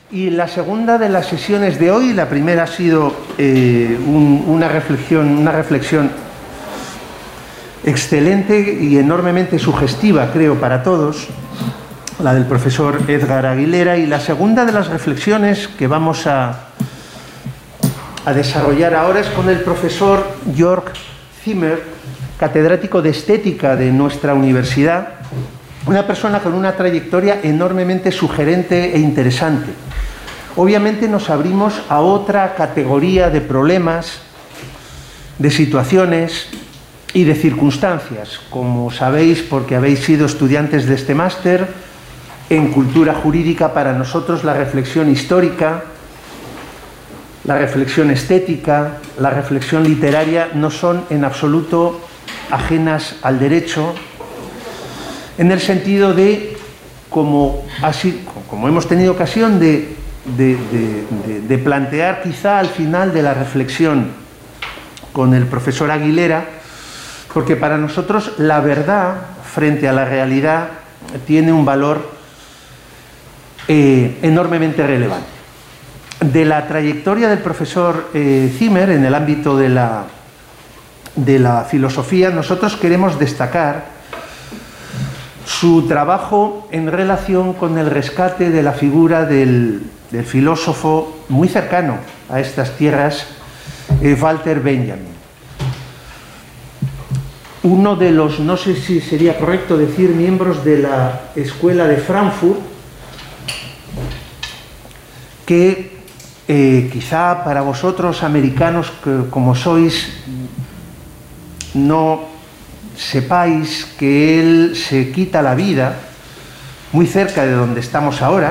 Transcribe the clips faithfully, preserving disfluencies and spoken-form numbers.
Y la segunda de las sesiones de hoy, la primera ha sido eh, un, una reflexión, una reflexión excelente y enormemente sugestiva, creo, para todos, la del profesor Edgar Aguilera, y la segunda de las reflexiones que vamos a, a desarrollar ahora es con el profesor Jörg Zimmer, catedrático de estética de nuestra universidad, una persona con una trayectoria enormemente sugerente e interesante. Obviamente nos abrimos a otra categoría de problemas, de situaciones y de circunstancias, como sabéis porque habéis sido estudiantes de este máster. En cultura jurídica, para nosotros la reflexión histórica, la reflexión estética, la reflexión literaria no son en absoluto ajenas al derecho, en el sentido de, como, así, como hemos tenido ocasión de, de, de, de, de plantear quizá al final de la reflexión con el profesor Aguilera, porque para nosotros la verdad frente a la realidad tiene un valor eh, enormemente relevante. De la trayectoria del profesor eh, Zimmer en el ámbito de la, de la filosofía, nosotros queremos destacar su trabajo en relación con el rescate de la figura del, del filósofo muy cercano a estas tierras, eh, Walter Benjamin. Uno de los, no sé si sería correcto decir, miembros de la Escuela de Frankfurt, que eh, quizá para vosotros americanos, que, como sois, no sepáis que él se quita la vida muy cerca de donde estamos ahora,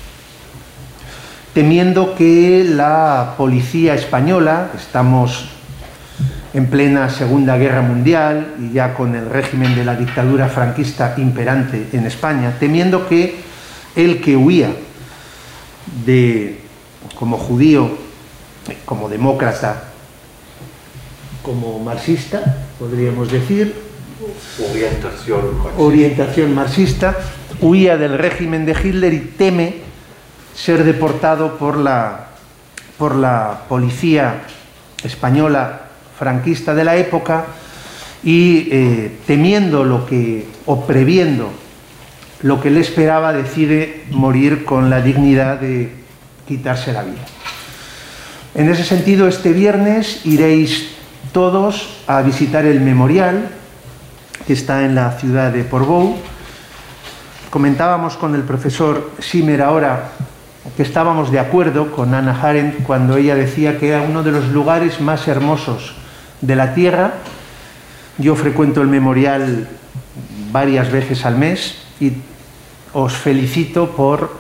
temiendo que la policía española, estamos en plena Segunda Guerra Mundial y ya con el régimen de la dictadura franquista imperante en España, temiendo que él, que huía de, como judío, como demócrata, como marxista, podríamos decir, orientación marxista. orientación marxista, huía del régimen de Hitler y teme ser deportado por la, por la policía española franquista de la época, y eh, temiendo lo que, o previendo lo que le esperaba, decide morir con la dignidad de quitarse la vida. En ese sentido, este viernes iréis todos a visitar el memorial que está en la ciudad de Portbou. Comentábamos con el profesor Zimmer ahora que estábamos de acuerdo con Hannah Arendt cuando ella decía que era uno de los lugares más hermosos de la Tierra. Yo frecuento el memorial varias veces al mes y os felicito por,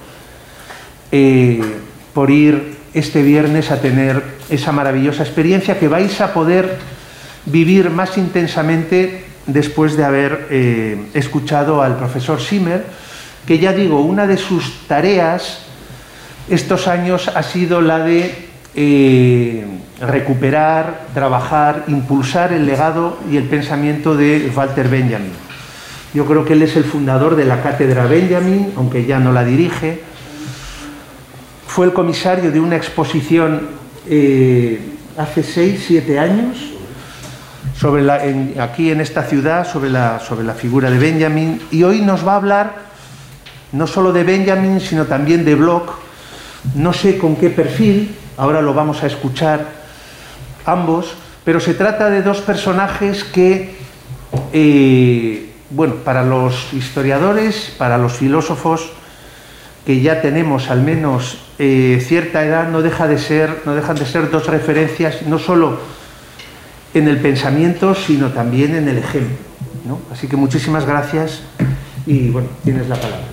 eh, por ir este viernes a tener esa maravillosa experiencia que vais a poder vivir más intensamente después de haber eh, escuchado al profesor Zimmer, que ya digo, una de sus tareas estos años ha sido la de eh, recuperar, trabajar, impulsar el legado y el pensamiento de Walter Benjamin. Yo creo que él es el fundador de la Cátedra Benjamin, aunque ya no la dirige. Fue el comisario de una exposición eh, hace seis, siete años, sobre la, en, aquí en esta ciudad, sobre la, sobre la figura de Benjamin, y hoy nos va a hablar no solo de Benjamin, sino también de Bloch. No sé con qué perfil, ahora lo vamos a escuchar ambos, pero se trata de dos personajes que, eh, bueno, para los historiadores, para los filósofos, que ya tenemos al menos eh, cierta edad, no, deja de ser, no dejan de ser dos referencias, no solo en el pensamiento, sino también en el ejemplo, ¿no? Así que muchísimas gracias y, bueno, tienes la palabra.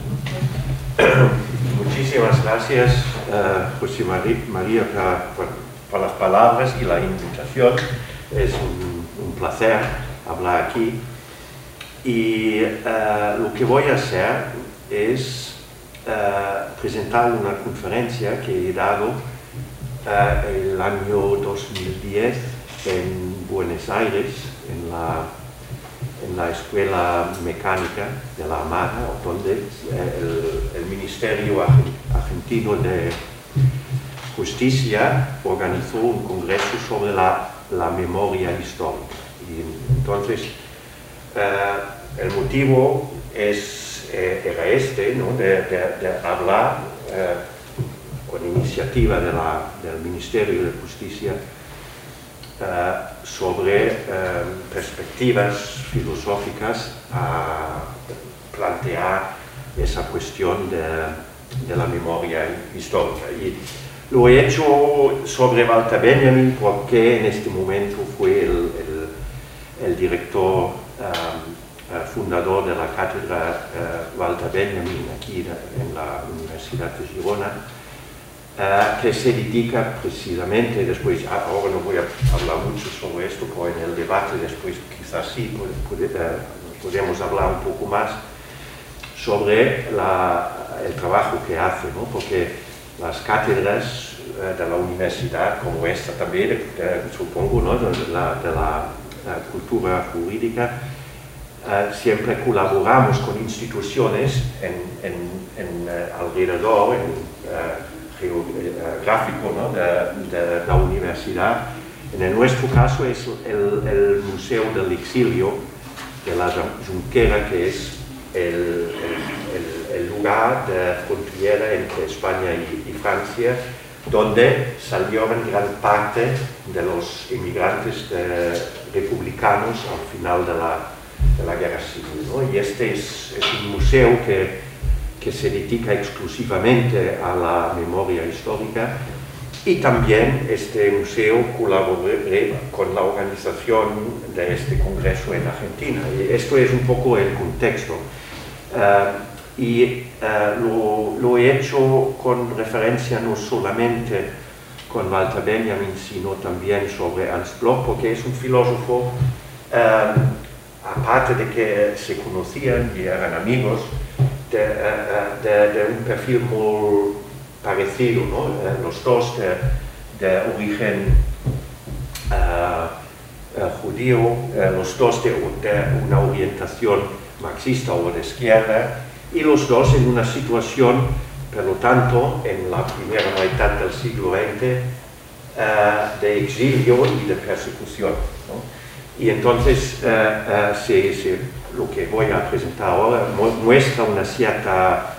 Muchísimas gracias, uh, José María, por, por las palabras y la invitación. Es un, un placer hablar aquí. Y uh, lo que voy a hacer es uh, presentar una conferencia que he dado uh, el año dos mil diez en Buenos Aires, en la, en la Escuela Mecánica de la Armada, donde el, el Ministerio argentino de Justicia organizó un congreso sobre la, la memoria histórica. Y entonces, eh, el motivo es, eh, era este, ¿no? de, de, de hablar eh, con iniciativa de la, del Ministerio de Justicia eh, sobre eh, perspectivas filosóficas a plantear esa cuestión de, de la memoria histórica. Y lo he hecho sobre Walter Benjamin porque en este momento fue el, el, el director um, uh, fundador de la cátedra uh, Walter Benjamin aquí en la Universidad de Girona, uh, que se dedica precisamente, después, ahora no voy a hablar mucho sobre esto, pero en el debate después quizás sí puede, puede, uh, podemos hablar un poco más sobre la, el trabajo que hace, ¿no? Porque las cátedras eh, de la universidad, como esta también, eh, supongo, ¿no? de, la, de la uh, cultura jurídica, uh, siempre colaboramos con instituciones en, en, en, uh, alrededor, en uh, geográfico, ¿no? de, de la universidad. En nuestro caso es el, el Museo del Exilio de la Junquera, que es el, el, el, el lugar de frontera entre España y, y Francia, donde salieron gran parte de los inmigrantes de, republicanos al final de la, de la Guerra Civil, ¿no? Y este es, es un museo que, que se dedica exclusivamente a la memoria histórica, y también este museo colaboró con la organización de este congreso en Argentina. Y esto es un poco el contexto. Uh, y uh, lo, lo he hecho con referencia no solamente con Walter Benjamin, sino también sobre Ernst Bloch, porque es un filósofo, uh, aparte de que se conocían y eran amigos, de, uh, de, de un perfil muy parecido, ¿no? Uh, los dos de, de origen uh, uh, judío, uh, los dos de, de una orientación marxista o de izquierda, y los dos en una situación, por lo tanto, en la primera mitad del siglo veinte, uh, de exilio y de persecución, ¿no? Y entonces, uh, uh, se, se, lo que voy a presentar ahora muestra una cierta,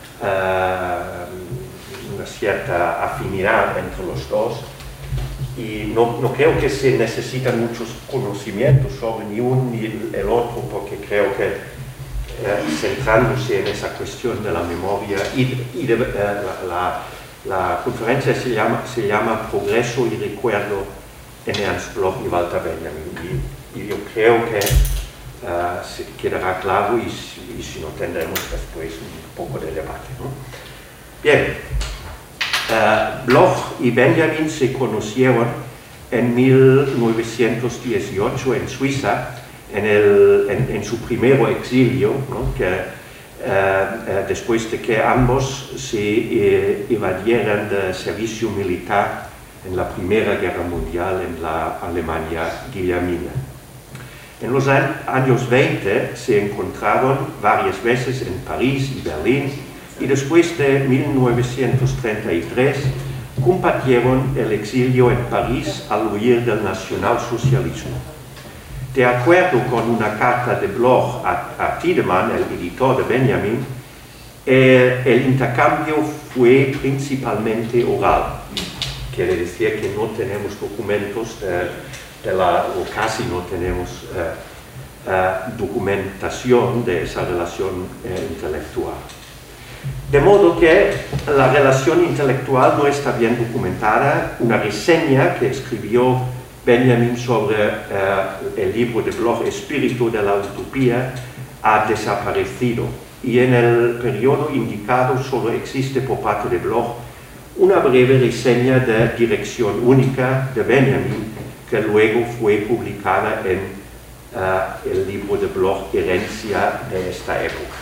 uh, una cierta afinidad entre los dos, y no, no creo que se necesitan muchos conocimientos sobre ni uno ni el otro, porque creo que Eh, centrándose en esa cuestión de la memoria y, de, y de, eh, la, la, la conferencia se llama, se llama Progreso y Recuerdo en Ernst Bloch y Walter Benjamin, y, y yo creo que uh, se quedará claro, y, y si no tendremos después un poco de debate, ¿no? Bien, uh, Bloch y Benjamin se conocieron en mil novecientos dieciocho en Suiza, En, el, en, en su primer exilio, ¿no? que, eh, eh, después de que ambos se eh, evadieran del servicio militar en la Primera Guerra Mundial en la Alemania guillermina. En los años veinte se encontraron varias veces en París y Berlín, y después de mil novecientos treinta y tres compartieron el exilio en París al huir del nacionalsocialismo. De acuerdo con una carta de Bloch a, a Tiedemann, el editor de Benjamin, eh, el intercambio fue principalmente oral. Quiere decir que no tenemos documentos, de, de la, o casi no tenemos eh, eh, documentación de esa relación eh, intelectual. De modo que la relación intelectual no está bien documentada. Una reseña que escribió Benjamin sobre uh, el libro de Bloch, Espíritu de la Utopía, ha desaparecido, y en el periodo indicado solo existe por parte de Bloch una breve reseña de Dirección Única de Benjamin, que luego fue publicada en uh, el libro de Bloch, Herencia de esta época.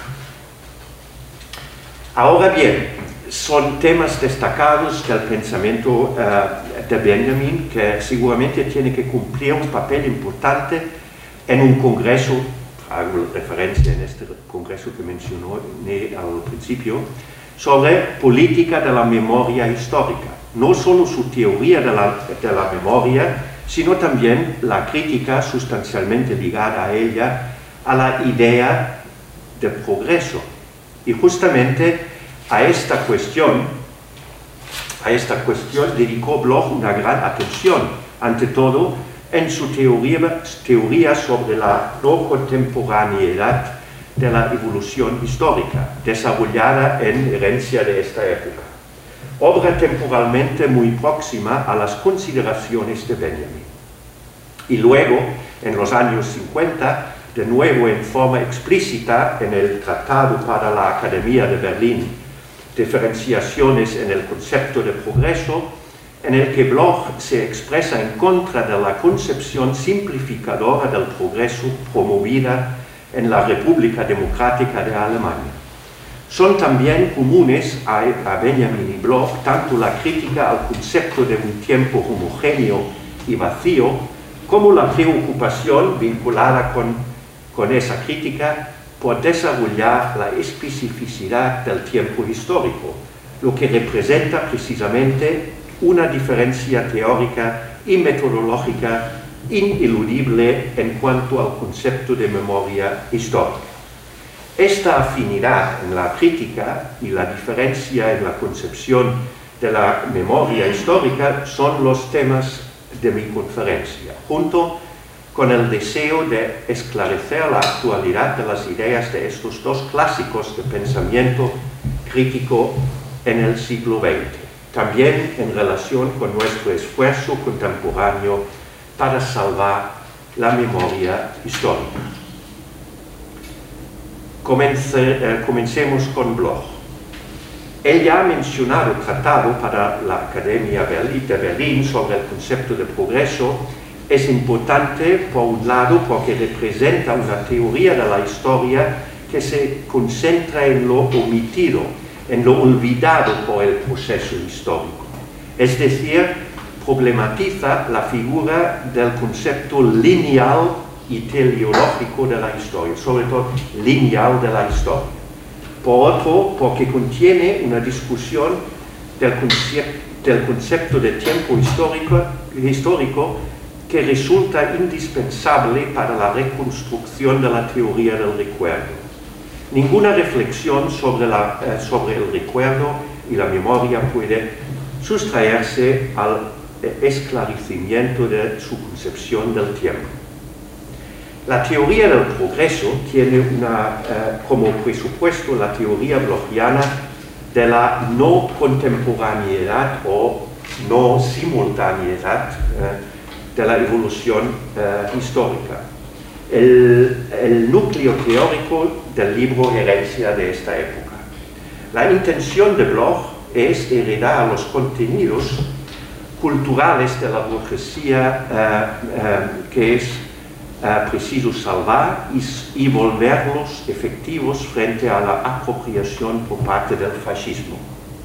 Ahora bien, son temas destacados del pensamiento uh, de Benjamin, que seguramente tiene que cumplir un papel importante en un congreso, hago referencia en este congreso que mencioné al principio, sobre política de la memoria histórica. No solo su teoría de la, de la memoria, sino también la crítica sustancialmente ligada a ella, a la idea de progreso. Y justamente a esta cuestión, a esta cuestión dedicó Bloch una gran atención, ante todo en su teoría, teoría sobre la no contemporaneidad de la evolución histórica, desarrollada en Herencia de esta época. Obra temporalmente muy próxima a las consideraciones de Benjamin. Y luego, en los años cincuenta, de nuevo en forma explícita en el Tratado para la Academia de Berlín, Diferenciaciones en el concepto de progreso, en el que Bloch se expresa en contra de la concepción simplificadora del progreso promovida en la República Democrática de Alemania. Son también comunes a, a Benjamin y Bloch tanto la crítica al concepto de un tiempo homogéneo y vacío, como la preocupación vinculada con, con esa crítica por desarrollar la especificidad del tiempo histórico, lo que representa precisamente una diferencia teórica y metodológica ineludible en cuanto al concepto de memoria histórica. Esta afinidad en la crítica y la diferencia en la concepción de la memoria histórica son los temas de mi conferencia, junto con el deseo de esclarecer la actualidad de las ideas de estos dos clásicos de pensamiento crítico en el siglo veinte, también en relación con nuestro esfuerzo contemporáneo para salvar la memoria histórica. Comencé, eh, comencemos con Bloch. El ya mencionado tratado para la Academia de Berlín sobre el concepto de progreso es importante, por un lado, porque representa una teoría de la historia que se concentra en lo omitido, en lo olvidado por el proceso histórico. Es decir, problematiza la figura del concepto lineal y teleológico de la historia, sobre todo lineal de la historia. Por otro, porque contiene una discusión del, concep del concepto de tiempo histórico, histórico que resulta indispensable para la reconstrucción de la teoría del recuerdo. Ninguna reflexión sobre, la, eh, sobre el recuerdo y la memoria puede sustraerse al esclarecimiento de su concepción del tiempo. La teoría del progreso tiene una, eh, como presupuesto la teoría blochiana de la no contemporaneidad o no simultaneidad eh, de la evolución eh, histórica. El, el núcleo teórico del libro Herencia de esta época. La intención de Bloch es heredar los contenidos culturales de la burguesía eh, eh, que es eh, preciso salvar y, y volverlos efectivos frente a la apropiación por parte del fascismo.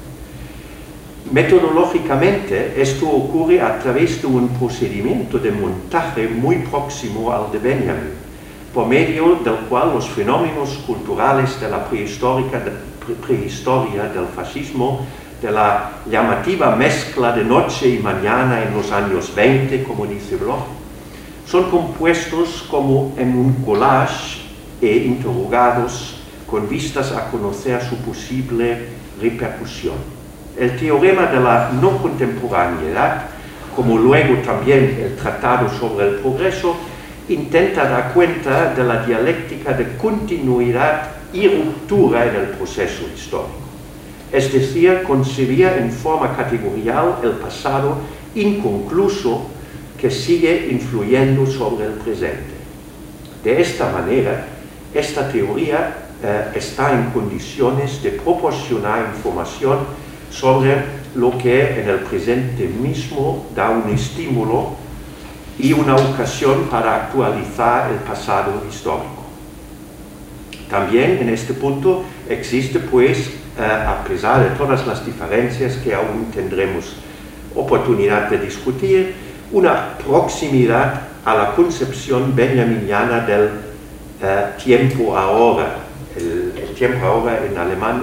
Metodológicamente, esto ocurre a través de un procedimiento de montaje muy próximo al de Benjamin, por medio del cual los fenómenos culturales de la prehistórica, de, pre, prehistoria del fascismo, de la llamativa mezcla de noche y mañana en los años veinte, como dice Bloch, son compuestos como en un collage e interrogados con vistas a conocer su posible repercusión. El teorema de la no contemporaneidad, como luego también el tratado sobre el progreso, intenta dar cuenta de la dialéctica de continuidad y ruptura en el proceso histórico. Es decir, concebía en forma categorial el pasado inconcluso que sigue influyendo sobre el presente. De esta manera, esta teoría eh, está en condiciones de proporcionar información sobre lo que en el presente mismo da un estímulo y una ocasión para actualizar el pasado histórico. También en este punto existe, pues, eh, a pesar de todas las diferencias que aún tendremos oportunidad de discutir, una proximidad a la concepción benjaminiana del eh, tiempo ahora. El, el tiempo ahora en alemán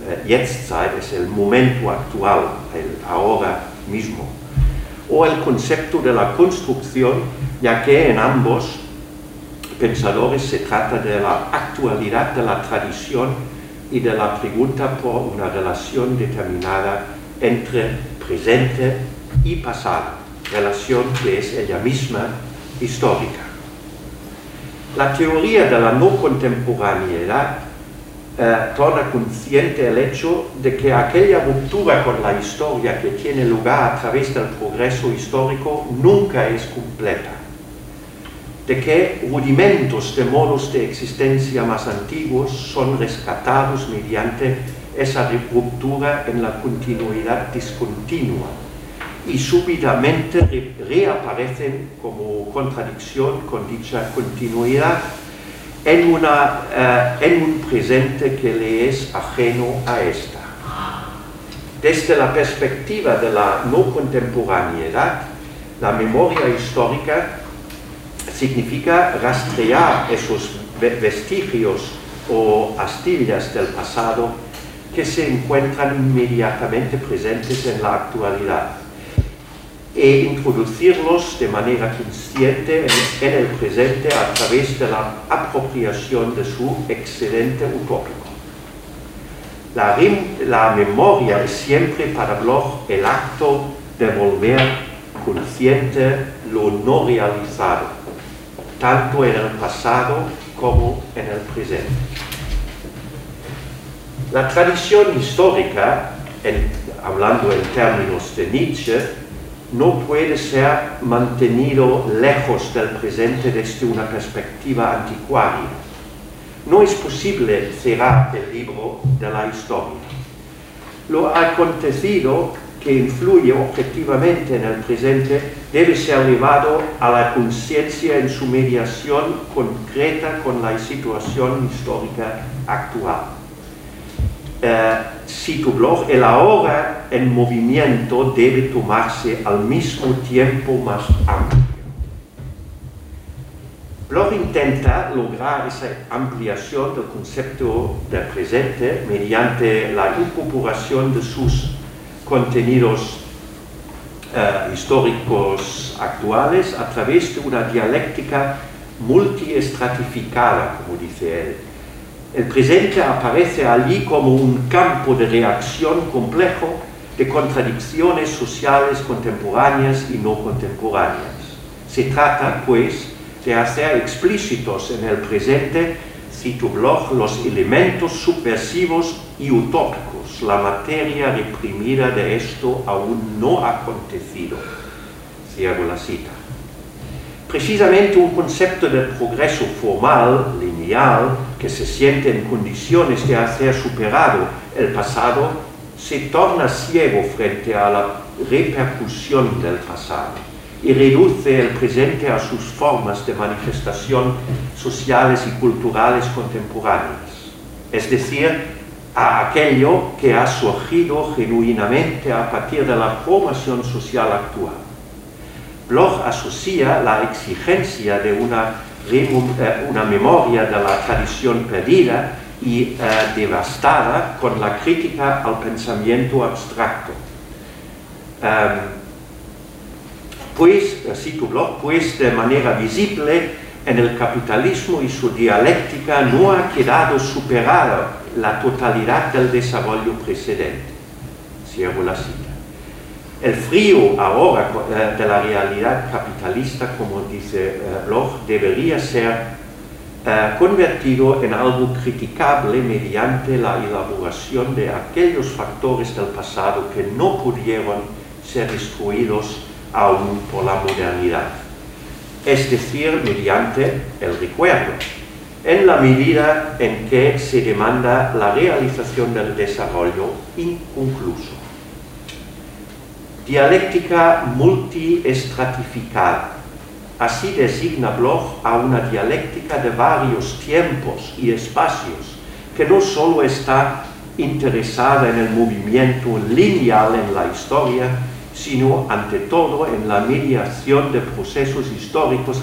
eh, Jetztzeit, es el momento actual, el ahora mismo, o el concepto de la construcción, ya que en ambos pensadores se trata de la actualidad de la tradición y de la pregunta por una relación determinada entre presente y pasado, relación que es ella misma histórica. La teoría de la no contemporaneidad eh, torna consciente el hecho de que aquella ruptura con la historia que tiene lugar a través del progreso histórico nunca es completa, de que rudimentos de modos de existencia más antiguos son rescatados mediante esa ruptura en la continuidad discontinua y súbitamente re reaparecen como contradicción con dicha continuidad en, una, uh, en un presente que le es ajeno a esta. Desde la perspectiva de la no contemporaneidad, la memoria histórica significa rastrear esos vestigios o astillas del pasado que se encuentran inmediatamente presentes en la actualidad e introducirlos de manera consciente en, en el presente a través de la apropiación de su excedente utópico. La, la memoria es siempre para Bloch el acto de volver consciente lo no realizado, tanto en el pasado como en el presente. La tradición histórica, en, hablando en términos de Nietzsche, no puede ser mantenido lejos del presente desde una perspectiva anticuaria. No es posible cerrar el libro de la historia. Lo acontecido que influye objetivamente en el presente debe ser llevado a la conciencia en su mediación concreta con la situación histórica actual. Eh, cito Bloch, el ahora en movimiento debe tomarse al mismo tiempo más amplio. Bloch intenta lograr esa ampliación del concepto del presente mediante la incorporación de sus contenidos uh, históricos actuales a través de una dialéctica multiestratificada, como dice él. El presente aparece allí como un campo de reacción complejo de contradicciones sociales contemporáneas y no contemporáneas. Se trata, pues, de hacer explícitos en el presente, cito Bloch, los elementos subversivos y utópicos, la materia reprimida de esto aún no acontecido. Cierro la cita. Precisamente un concepto de progreso formal, lineal, que se siente en condiciones de hacer superado el pasado, se torna ciego frente a la repercusión del pasado y reduce el presente a sus formas de manifestación sociales y culturales contemporáneas, es decir, a aquello que ha surgido genuinamente a partir de la formación social actual. Bloch asocia la exigencia de una, una memoria de la tradición perdida y uh, devastada con la crítica al pensamiento abstracto. Um, pues, cito Bloch, pues de manera visible en el capitalismo y su dialéctica no ha quedado superada la totalidad del desarrollo precedente. Cierro la cita. El frío ahora eh, de la realidad capitalista, como dice eh, Bloch, debería ser eh, convertido en algo criticable mediante la elaboración de aquellos factores del pasado que no pudieron ser destruidos aún por la modernidad, es decir, mediante el recuerdo, en la medida en que se demanda la realización del desarrollo inconcluso. Dialéctica multiestratificada. Así designa Bloch a una dialéctica de varios tiempos y espacios, que no solo está interesada en el movimiento lineal en la historia, sino ante todo en la mediación de procesos históricos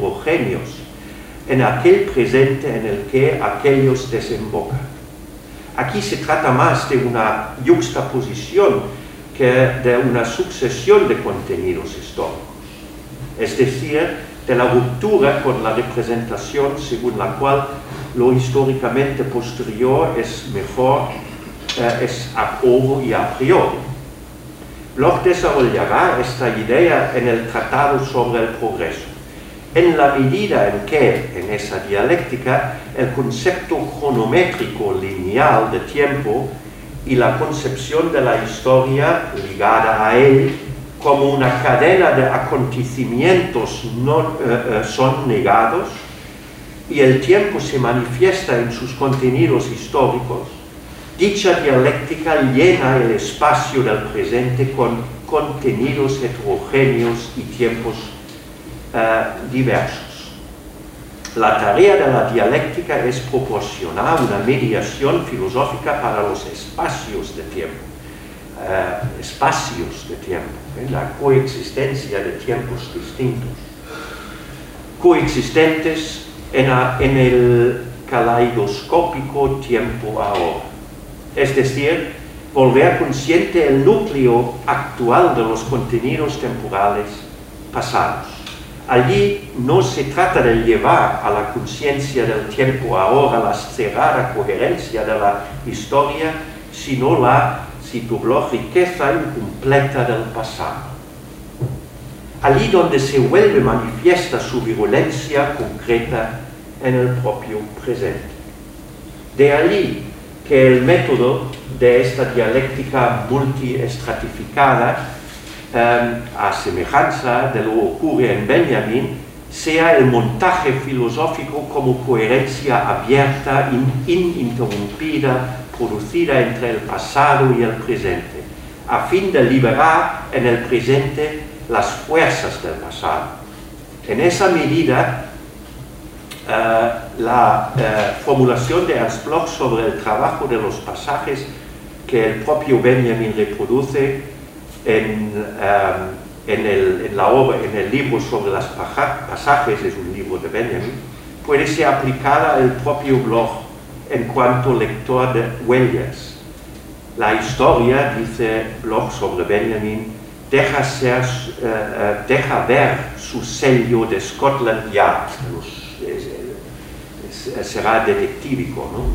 heterogéneos, en aquel presente en el que aquellos desembocan. Aquí se trata más de una yuxtaposición que de una sucesión de contenidos históricos, es decir, de la ruptura con la representación según la cual lo históricamente posterior es mejor, eh, es a ovo y a priori. Bloch desarrollará esta idea en el Tratado sobre el Progreso, en la medida en que, en esa dialéctica, el concepto cronométrico lineal de tiempo y la concepción de la historia ligada a él como una cadena de acontecimientos no, eh, eh, son negados, y el tiempo se manifiesta en sus contenidos históricos. Dicha dialéctica llena el espacio del presente con contenidos heterogéneos y tiempos uh, diversos. La tarea de la dialéctica es proporcionar una mediación filosófica para los espacios de tiempo, uh, espacios de tiempo, ¿eh? La coexistencia de tiempos distintos, coexistentes en, a, en el caleidoscópico tiempo ahora. Es decir, volver consciente el núcleo actual de los contenidos temporales pasados. Allí no se trata de llevar a la conciencia del tiempo ahora la cerrada coherencia de la historia, sino la, cito Bloch, riqueza incompleta del pasado. Allí donde se vuelve manifiesta su virulencia concreta en el propio presente. De allí que el método de esta dialéctica multiestratificada, eh, a semejanza de lo que ocurre en Benjamin, sea el montaje filosófico como coherencia abierta, in, ininterrumpida, producida entre el pasado y el presente, a fin de liberar en el presente las fuerzas del pasado. En esa medida, Uh, la uh, formulación de Ernst Bloch sobre el trabajo de los pasajes que el propio Benjamin reproduce en, um, en, el, en la obra, en el libro sobre los pasajes, es un libro de Benjamin, puede ser aplicada al propio Bloch en cuanto lector de huellas. La historia, dice Bloch sobre Benjamin, deja, ser, uh, uh, deja ver su sello de Scotland Yard, los será detectívico, ¿no?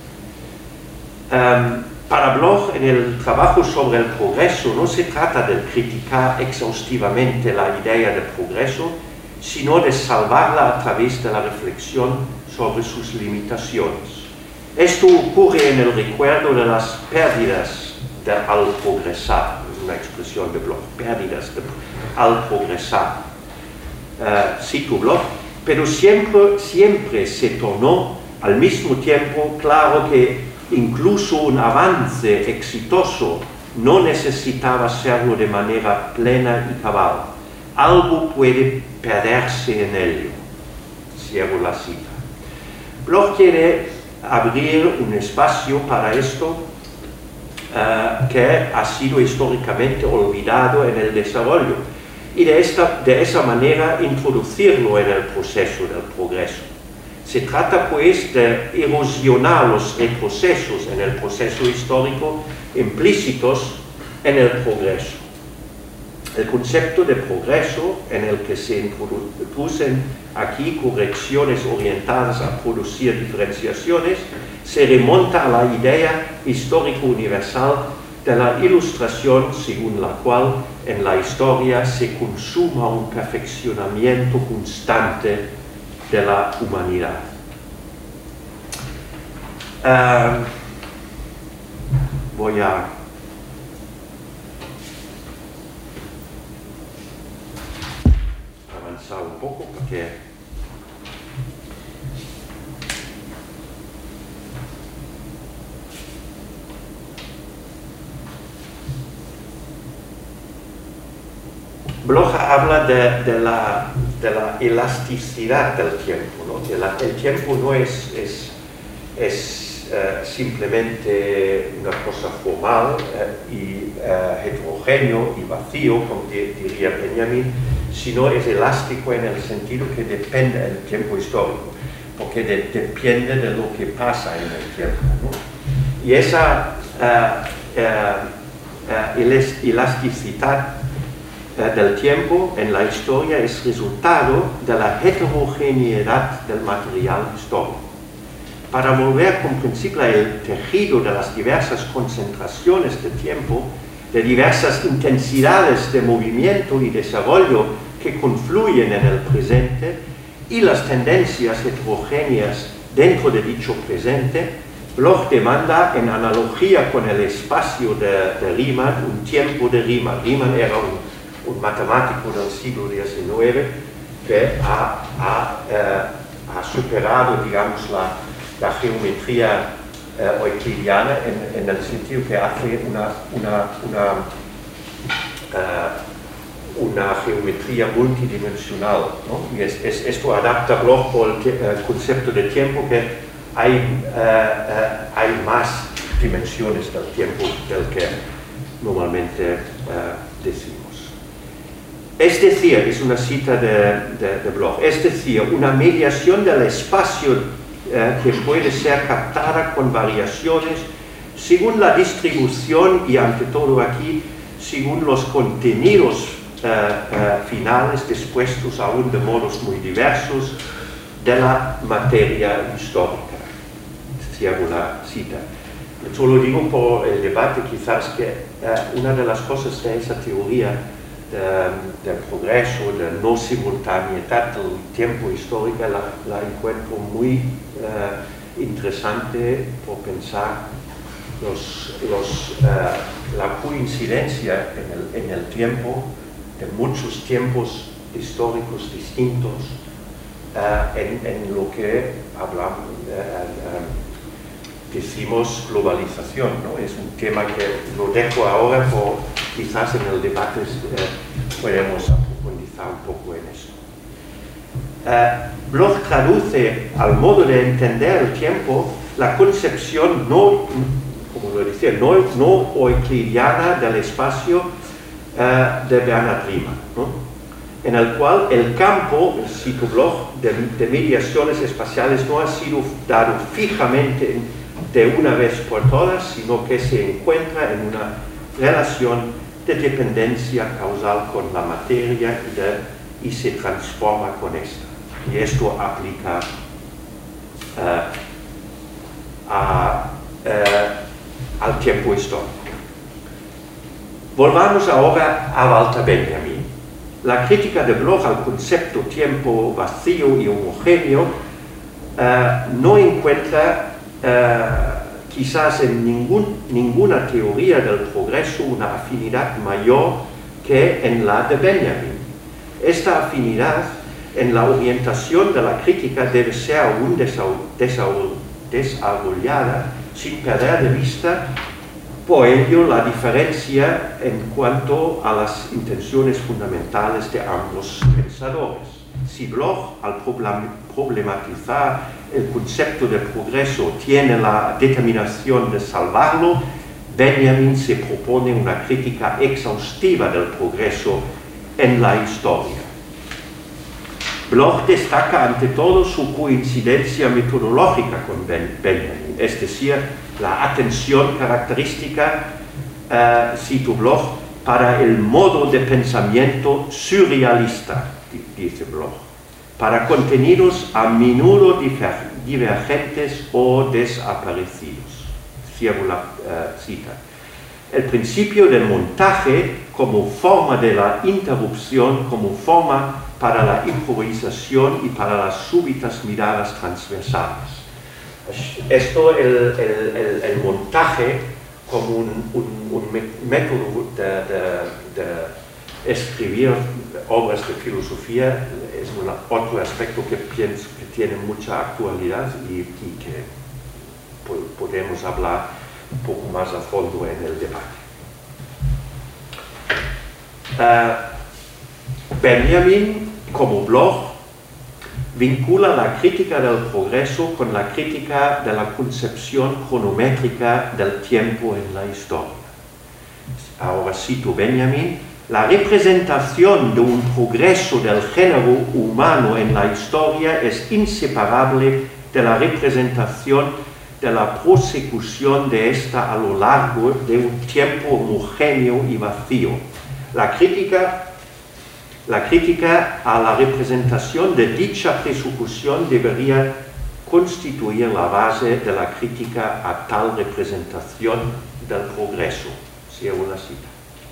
Um, para Bloch, en el trabajo sobre el progreso, no se trata de criticar exhaustivamente la idea de progreso, sino de salvarla a través de la reflexión sobre sus limitaciones. Esto ocurre en el recuerdo de las pérdidas de, al progresar, es una expresión de Bloch, pérdidas de, al progresar. Uh, cito Bloch, pero siempre, siempre se tornó al mismo tiempo claro que incluso un avance exitoso no necesitaba serlo de manera plena y cabal. Algo puede perderse en ello. Cierro la cita. Bloch quiere abrir un espacio para esto uh, que ha sido históricamente olvidado en el desarrollo, y de, esta, de esa manera introducirlo en el proceso del progreso. Se trata pues de erosionar los retrocesos en el proceso histórico implícitos en el progreso. El concepto de progreso, en el que se introducen aquí correcciones orientadas a producir diferenciaciones, se remonta a la idea histórico universal de la ilustración según la cual en la historia se consuma un perfeccionamiento constante de la humanidad. Uh, voy a avanzar un poco porque Bloch habla de, de, la, de la elasticidad del tiempo, ¿no? Que la, el tiempo no es, es, es uh, simplemente una cosa formal uh, y uh, heterogéneo y vacío, como diría Benjamin, sino es elástico en el sentido que depende del tiempo histórico, porque de, depende de lo que pasa en el tiempo, ¿no? Y esa uh, uh, uh, elasticidad uh, del tiempo en la historia es resultado de la heterogeneidad del material histórico. Para volver comprensible el tejido de las diversas concentraciones de tiempo, de diversas intensidades de movimiento y desarrollo que confluyen en el presente y las tendencias heterogéneas dentro de dicho presente, Bloch demanda, en analogía con el espacio de, de Riemann, un tiempo de Riemann. Riemann era un, un matemático del siglo diecinueve que ha, ha, eh, ha superado, digamos, la, la geometría eh, euclidiana en, en el sentido que hace una, una, una, uh, una geometría multidimensional, ¿no? Y es, es, esto adapta Bloch por el, el concepto de tiempo, que hay, uh, uh, hay más dimensiones del tiempo del que normalmente uh, decimos. Es decir, es una cita de, de, de Bloch, es decir, una mediación del espacio Eh, que puede ser captada con variaciones según la distribución y, ante todo aquí, según los contenidos eh, eh, finales dispuestos aún de modos muy diversos de la materia histórica. Cierro la cita. Esto lo digo por el debate, quizás, que eh, una de las cosas de esa teoría de, del progreso, de no simultaneidad del tiempo histórico, la, la encuentro muy Uh, interesante por pensar los, los, uh, la coincidencia en el, en el tiempo de muchos tiempos históricos distintos uh, en, en lo que hablamos, uh, uh, decimos globalización, ¿no? Es un tema que lo dejo ahora, por quizás en el debate uh, podemos profundizar un poco en eso. Uh, Bloch traduce al modo de entender el tiempo la concepción no, como lo decía, no, no euclidiana del espacio uh, de Bernhard Riemann, ¿no? En el cual el campo, cito Bloch, de, de mediaciones espaciales no ha sido dado fijamente de una vez por todas, sino que se encuentra en una relación de dependencia causal con la materia y, de, y se transforma con esta. Y esto aplica uh, a, uh, al tiempo histórico. Volvamos ahora a Walter Benjamin. La crítica de Bloch al concepto tiempo vacío y homogéneo uh, no encuentra uh, quizás en ningún, ninguna teoría del progreso una afinidad mayor que en la de Benjamin. Esta afinidad en la orientación de la crítica debe ser aún desarrollada sin perder de vista, por ello, la diferencia en cuanto a las intenciones fundamentales de ambos pensadores. Si Bloch, al problematizar el concepto de progreso, tiene la determinación de salvarlo, Benjamin se propone una crítica exhaustiva del progreso en la historia. Bloch destaca ante todo su coincidencia metodológica con ben Benjamin, es decir, la atención característica, uh, cito Bloch, para el modo de pensamiento surrealista, dice Bloch, para contenidos a menudo divergentes o desaparecidos. Cierro la uh, cita. El principio del montaje como forma de la interrupción, como forma para la improvisación y para las súbitas miradas transversales. Esto, el, el, el, el montaje como un, un, un método de, de, de escribir obras de filosofía es un, otro aspecto que pienso que tiene mucha actualidad y, y que po podemos hablar un poco más a fondo en el debate. Uh, Benjamin, como Bloch, vincula la crítica del progreso con la crítica de la concepción cronométrica del tiempo en la historia. Ahora cito Benjamin: la representación de un progreso del género humano en la historia es inseparable de la representación de la prosecución de esta a lo largo de un tiempo homogéneo y vacío. La crítica, la crítica a la representación de dicha persecución debería constituir la base de la crítica a tal representación del progreso. Cierro la cita.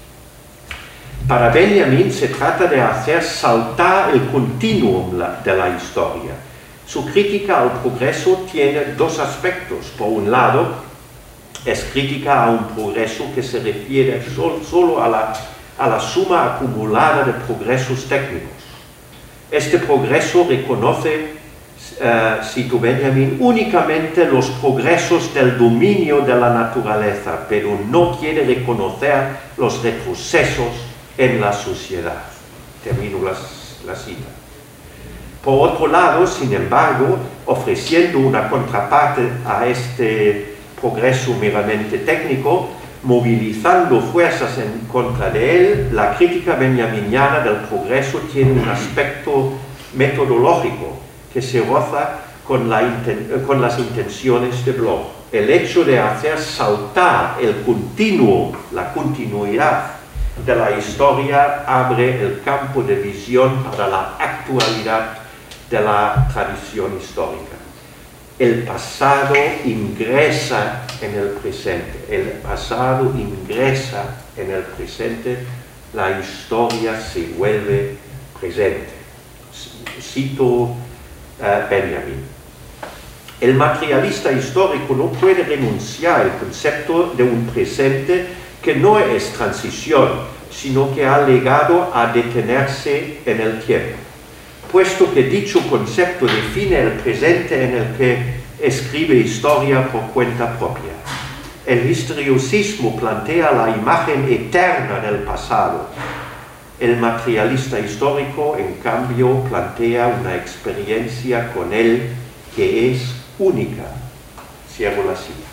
Para Benjamin se trata de hacer saltar el continuum de la historia. Su crítica al progreso tiene dos aspectos. Por un lado, es crítica a un progreso que se refiere solo, solo a, la, a la suma acumulada de progresos técnicos. Este progreso reconoce, uh, cito Benjamin, únicamente los progresos del dominio de la naturaleza, pero no quiere reconocer los retrocesos en la sociedad. Termino la, la cita. Por otro lado, sin embargo, ofreciendo una contraparte a este progreso meramente técnico, movilizando fuerzas en contra de él, la crítica benjaminiana del progreso tiene un aspecto metodológico que se roza con, la inten con las intenciones de Bloch. El hecho de hacer saltar el continuo, la continuidad de la historia, abre el campo de visión para la actualidad de la tradición histórica. El pasado ingresa en el presente, el pasado ingresa en el presente, la historia se vuelve presente. Cito uh, Benjamin. El materialista histórico no puede renunciar al concepto de un presente que no es transición, sino que ha llegado a detenerse en el tiempo. Puesto que dicho concepto define el presente en el que escribe historia por cuenta propia. El historicismo plantea la imagen eterna del pasado. El materialista histórico, en cambio, plantea una experiencia con él que es única. Cierro la cita.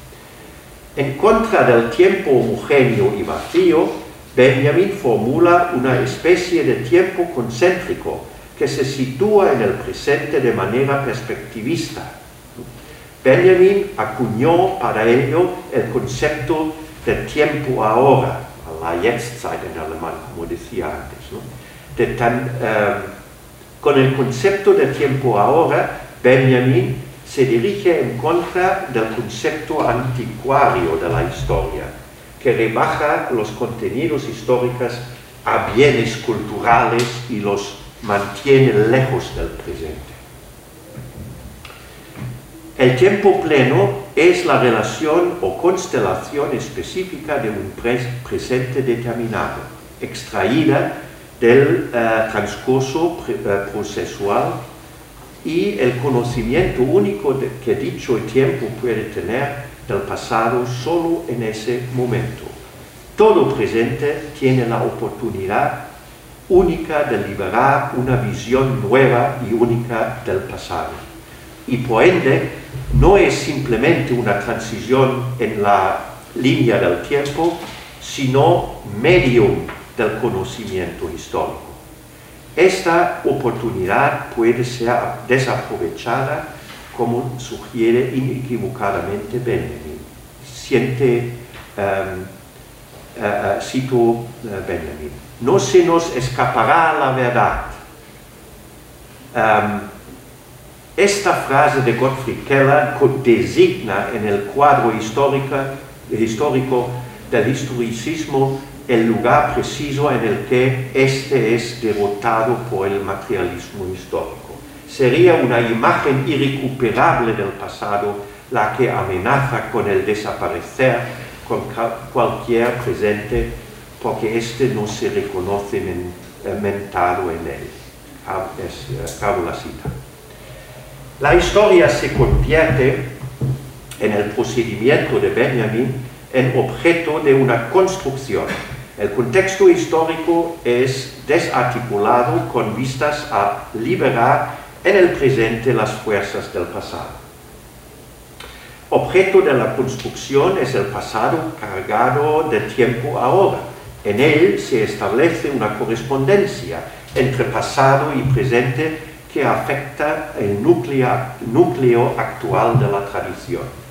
En contra del tiempo homogéneo y vacío, Benjamin formula una especie de tiempo concéntrico que se sitúa en el presente de manera perspectivista. Benjamin acuñó para ello el concepto de tiempo ahora, la Jetztzeit en alemán, como decía antes, ¿no? De tan, eh, con el concepto de tiempo ahora, Benjamin se dirige en contra del concepto anticuario de la historia, que rebaja los contenidos históricos a bienes culturales y los mantiene lejos del presente. El tiempo pleno es la relación o constelación específica de un pres presente determinado, extraída del uh, transcurso pre uh, procesual y el conocimiento único de, que dicho tiempo puede tener del pasado solo en ese momento. Todo presente tiene la oportunidad única de liberar una visión nueva y única del pasado. Y por ende, no es simplemente una transición en la línea del tiempo, sino medium del conocimiento histórico. Esta oportunidad puede ser desaprovechada, como sugiere inequívocamente Benjamin. Siente, um, uh, uh, cito uh, Benjamin, no se nos escapará la verdad. Um, esta frase de Gottfried Keller designa en el cuadro histórico, histórico del historicismo el lugar preciso en el que éste es derrotado por el materialismo histórico. Sería una imagen irrecuperable del pasado la que amenaza con el desaparecer con cualquier presente, porque éste no se reconoce men, mentado en él. Acabo la cita. La historia se convierte en el procedimiento de Benjamin en objeto de una construcción. El contexto histórico es desarticulado con vistas a liberar en el presente las fuerzas del pasado. Objeto de la construcción es el pasado cargado de tiempo ahora. En él se establece una correspondencia entre pasado y presente que afecta el núcleo, núcleo actual de la tradición.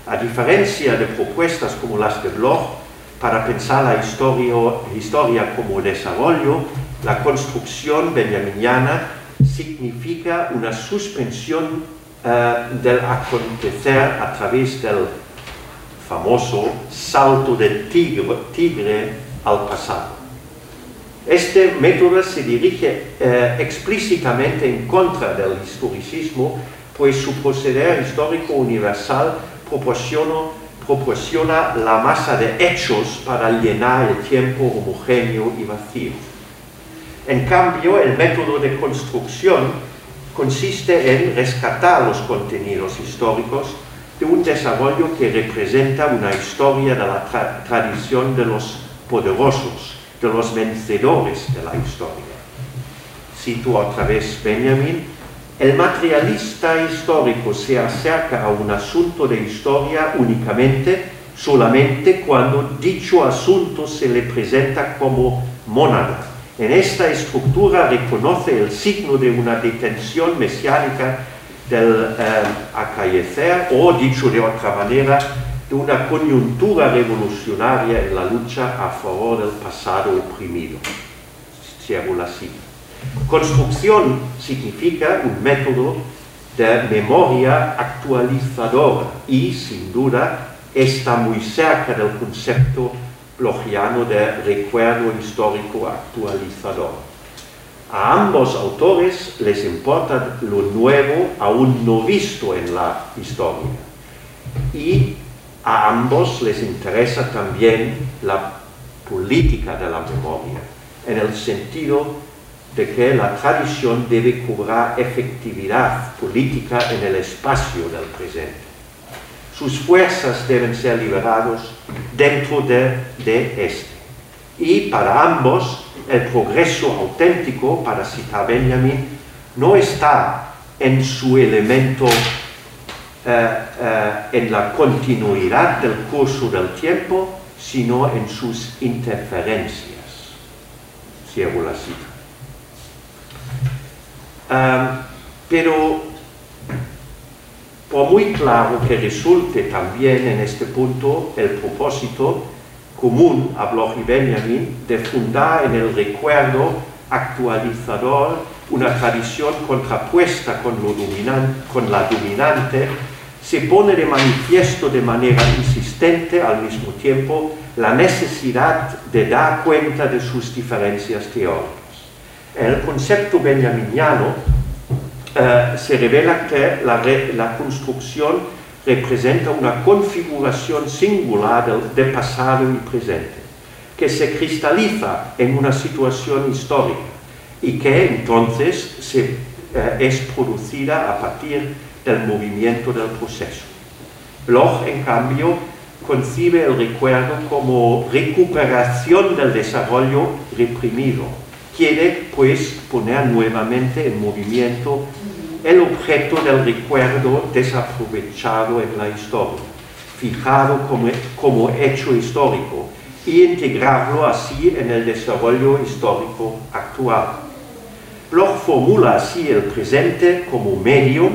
A diferencia de propuestas como las de Bloch, para pensar la historia, historia como desarrollo, la construcción benjaminiana significa una suspensión uh, del acontecer a través del famoso salto del tigre, tigre al pasado. Este método se dirige uh, explícitamente en contra del historicismo, pues su proceder histórico universal proporciona, proporciona la masa de hechos para llenar el tiempo homogéneo y vacío. En cambio, el método de construcción consiste en rescatar los contenidos históricos de un desarrollo que representa una historia de la tra tradición de los poderosos, de los vencedores de la historia. Cito otra vez Benjamin: el materialista histórico se acerca a un asunto de historia únicamente, solamente cuando dicho asunto se le presenta como mónada. En esta estructura reconoce el signo de una detención mesiánica del eh, acaecer, o dicho de otra manera, de una coyuntura revolucionaria en la lucha a favor del pasado oprimido. Cierro la cita. Construcción significa un método de memoria actualizadora y, sin duda, está muy cerca del concepto blochiano de recuerdo histórico actualizador. A ambos autores les importa lo nuevo aún no visto en la historia, y a ambos les interesa también la política de la memoria, en el sentido de que la tradición debe cobrar efectividad política en el espacio del presente. Sus fuerzas deben ser liberadas dentro de, de este. Y para ambos, el progreso auténtico, para citar Benjamin, no está en su elemento, eh, eh, en la continuidad del curso del tiempo, sino en sus interferencias. Cierro la cita. Um, pero, por muy claro que resulte también en este punto el propósito común a Bloch y Benjamin de fundar en el recuerdo actualizador una tradición contrapuesta con, lo dominan, con la dominante, se pone de manifiesto de manera insistente al mismo tiempo la necesidad de dar cuenta de sus diferencias teóricas. En el concepto benjaminiano eh, se revela que la, re, la construcción representa una configuración singular de, de pasado y presente, que se cristaliza en una situación histórica y que entonces se, eh, es producida a partir del movimiento del proceso. Bloch, en cambio, concibe el recuerdo como recuperación del desarrollo reprimido. Quiere, pues, poner nuevamente en movimiento el objeto del recuerdo desaprovechado en la historia, fijado como, como hecho histórico, y integrarlo así en el desarrollo histórico actual. Bloch formula así el presente como medio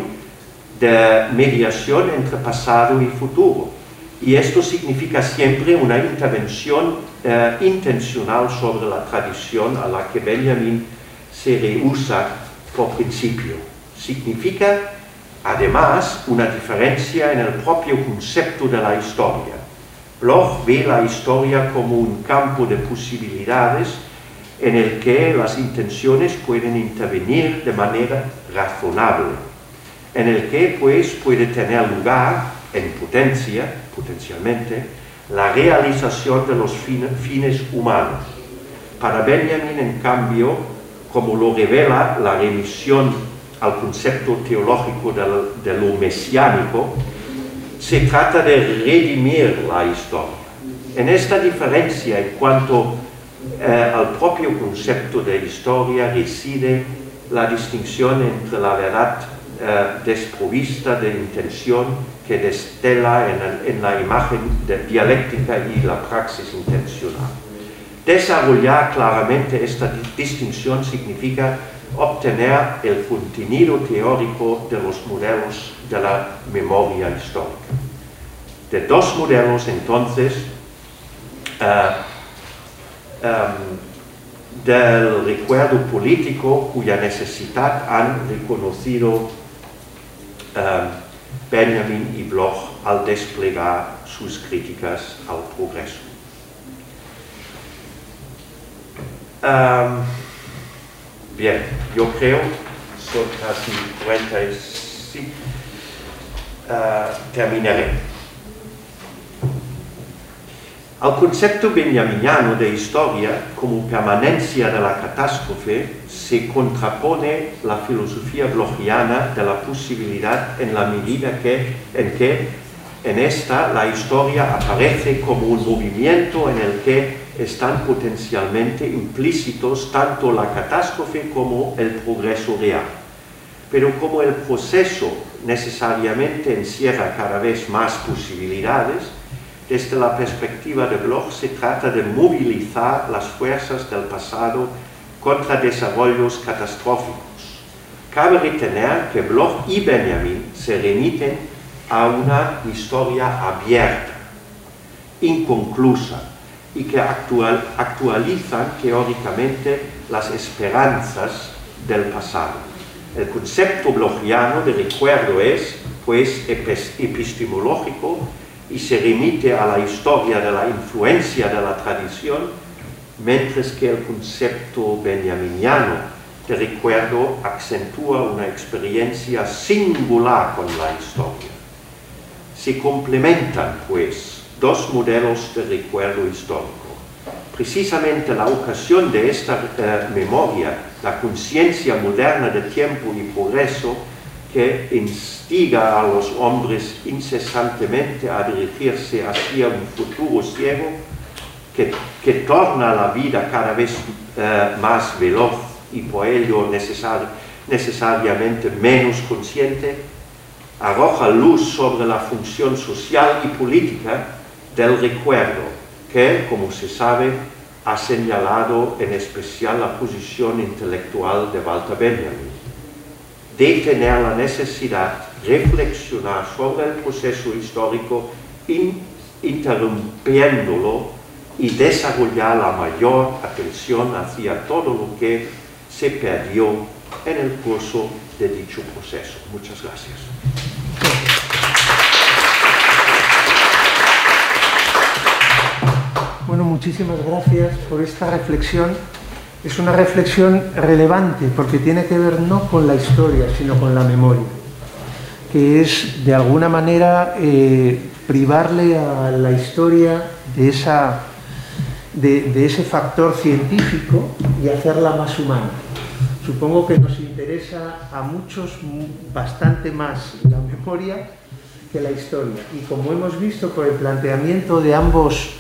de mediación entre pasado y futuro, y esto significa siempre una intervención eh, intencional sobre la tradición a la que Benjamin se rehúsa por principio. Significa, además, una diferencia en el propio concepto de la historia. Bloch ve la historia como un campo de posibilidades en el que las intenciones pueden intervenir de manera razonable, en el que, pues, puede tener lugar, en potencia, potencialmente, la realización de los fines humanos. Para Benjamin, en cambio, como lo revela la remisión al concepto teológico de, de lo mesiánico, se trata de redimir la historia. En esta diferencia, en cuanto eh, al propio concepto de historia, reside la distinción entre la verdad eh, desprovista de intención que destela en, en la imagen de dialéctica y la praxis intencional. Desarrollar claramente esta distinción significa obtener el contenido teórico de los modelos de la memoria histórica. de dos modelos entonces uh, um, del recuerdo político cuya necesidad han reconocido um, Benjamin y Bloch al desplegar sus críticas al progreso. Um, bien, yo creo, son casi cuarenta y cinco, uh, terminaré. Al concepto benjaminiano de historia como permanencia de la catástrofe se contrapone la filosofía blochiana de la posibilidad en la medida que, en que en esta la historia aparece como un movimiento en el que están potencialmente implícitos tanto la catástrofe como el progreso real. Pero como el proceso necesariamente encierra cada vez más posibilidades, desde la perspectiva de Bloch se trata de movilizar las fuerzas del pasado contra desarrollos catastróficos. Cabe retener que Bloch y Benjamin se remiten a una historia abierta, inconclusa, y que actual, actualizan teóricamente las esperanzas del pasado. El concepto blochiano de recuerdo es, pues, epistemológico y se remite a la historia de la influencia de la tradición, mientras que el concepto benjaminiano de recuerdo acentúa una experiencia singular con la historia. Se complementan, pues, dos modelos de recuerdo histórico. Precisamente la ocasión de esta eh, memoria, la conciencia moderna de tiempo y progreso, que instiga a los hombres incesantemente a dirigirse hacia un futuro ciego, que, que torna la vida cada vez eh, más veloz y por ello necesari necesariamente menos consciente, arroja luz sobre la función social y política del recuerdo, que, como se sabe, ha señalado en especial la posición intelectual de Walter Benjamin, de tener la necesidad de reflexionar sobre el proceso histórico in, interrumpiéndolo y desarrollar la mayor atención hacia todo lo que se perdió en el curso de dicho proceso. Muchas gracias. Bueno, muchísimas gracias por esta reflexión. Es una reflexión relevante porque tiene que ver no con la historia, sino con la memoria, que es de alguna manera eh, privarle a la historia de, esa, de, de ese factor científico y hacerla más humana. Supongo que nos interesa a muchos bastante más la memoria que la historia. Y como hemos visto por el planteamiento de ambos,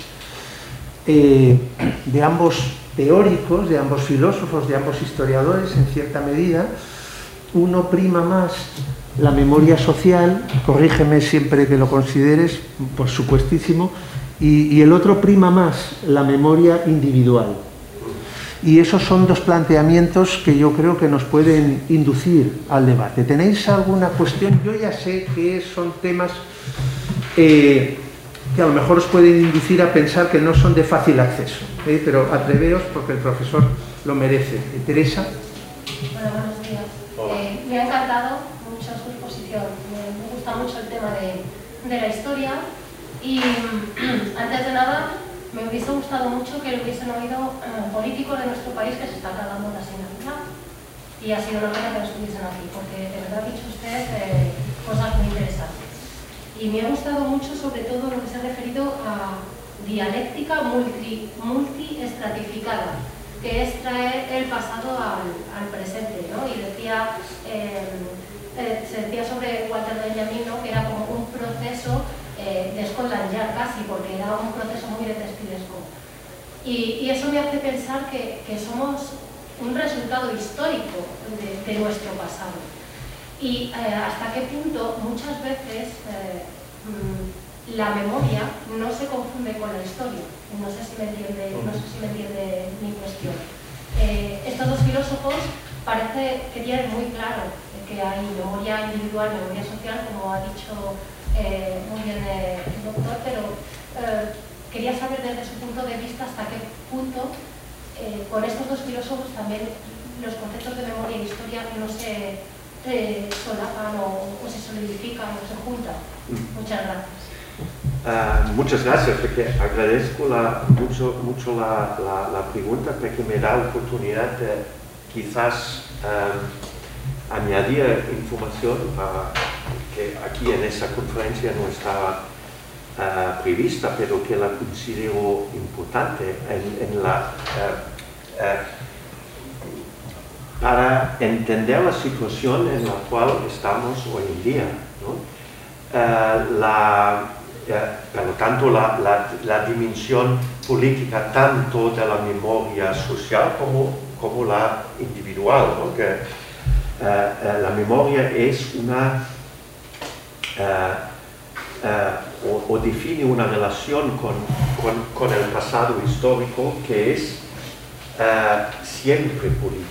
eh, de ambos teóricos, de ambos filósofos, de ambos historiadores, en cierta medida, uno prima más la memoria social, corrígeme siempre que lo consideres, por supuestísimo, y, y el otro prima más la memoria individual. Y esos son dos planteamientos que yo creo que nos pueden inducir al debate. ¿Tenéis alguna cuestión? Yo ya sé que son temas eh, que a lo mejor os pueden inducir a pensar que no son de fácil acceso, ¿eh? Pero atreveos porque el profesor lo merece. ¿Eh, Teresa? Bueno, buenos días. Eh, me ha encantado mucho su exposición. Me, me gusta mucho el tema de, de la historia y antes de nada me hubiese gustado mucho que lo hubiesen oído eh, políticos de nuestro país que se están tragando la asignatura y ha sido una pena que no estuviesen aquí porque de verdad ha dicho usted eh, cosas muy interesantes. Y me ha gustado mucho sobre todo lo que se ha referido a dialéctica multi, multi-estratificada, que es traer el pasado al, al presente, ¿no? Y decía, eh, eh, se decía sobre Walter Benjamin, ¿no? Que era como un proceso eh, de Scotland Yard casi, porque era un proceso muy detectivesco. Y, y eso me hace pensar que, que somos un resultado histórico de, de nuestro pasado. Y eh, hasta qué punto muchas veces eh, mmm, la memoria no se confunde con la historia. No sé si me entiende, no sé si me entiende mi cuestión. Eh, estos dos filósofos parece que tienen muy claro que hay memoria individual, memoria social, como ha dicho eh, muy bien eh, el doctor, pero eh, quería saber desde su punto de vista hasta qué punto eh, con estos dos filósofos también los conceptos de memoria e historia no se eh, solapan o, o se solidifican o se juntan. Muchas gracias. Uh, muchas gracias, porque agradezco la, mucho, mucho la, la, la pregunta, porque me da la oportunidad de quizás uh, añadir información para que aquí en esa conferencia no estaba uh, prevista, pero que la considero importante en, en la, uh, uh, para entender la situación en la cual estamos hoy en día, ¿no? Uh, la, uh, por lo tanto, la, la, la dimensión política tanto de la memoria social como, como la individual, ¿no? Que, uh, uh, la memoria es una uh, uh, o, o define una relación con, con, con el pasado histórico que es uh, siempre político.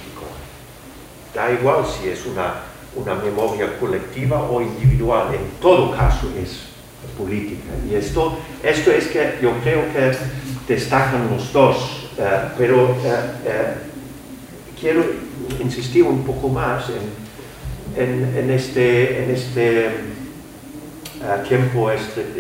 Da igual si es una, una memoria colectiva o individual, en todo caso es política. Y esto, esto es que yo creo que destacan los dos, uh, pero uh, uh, quiero insistir un poco más en, en, en este, en este uh, tiempo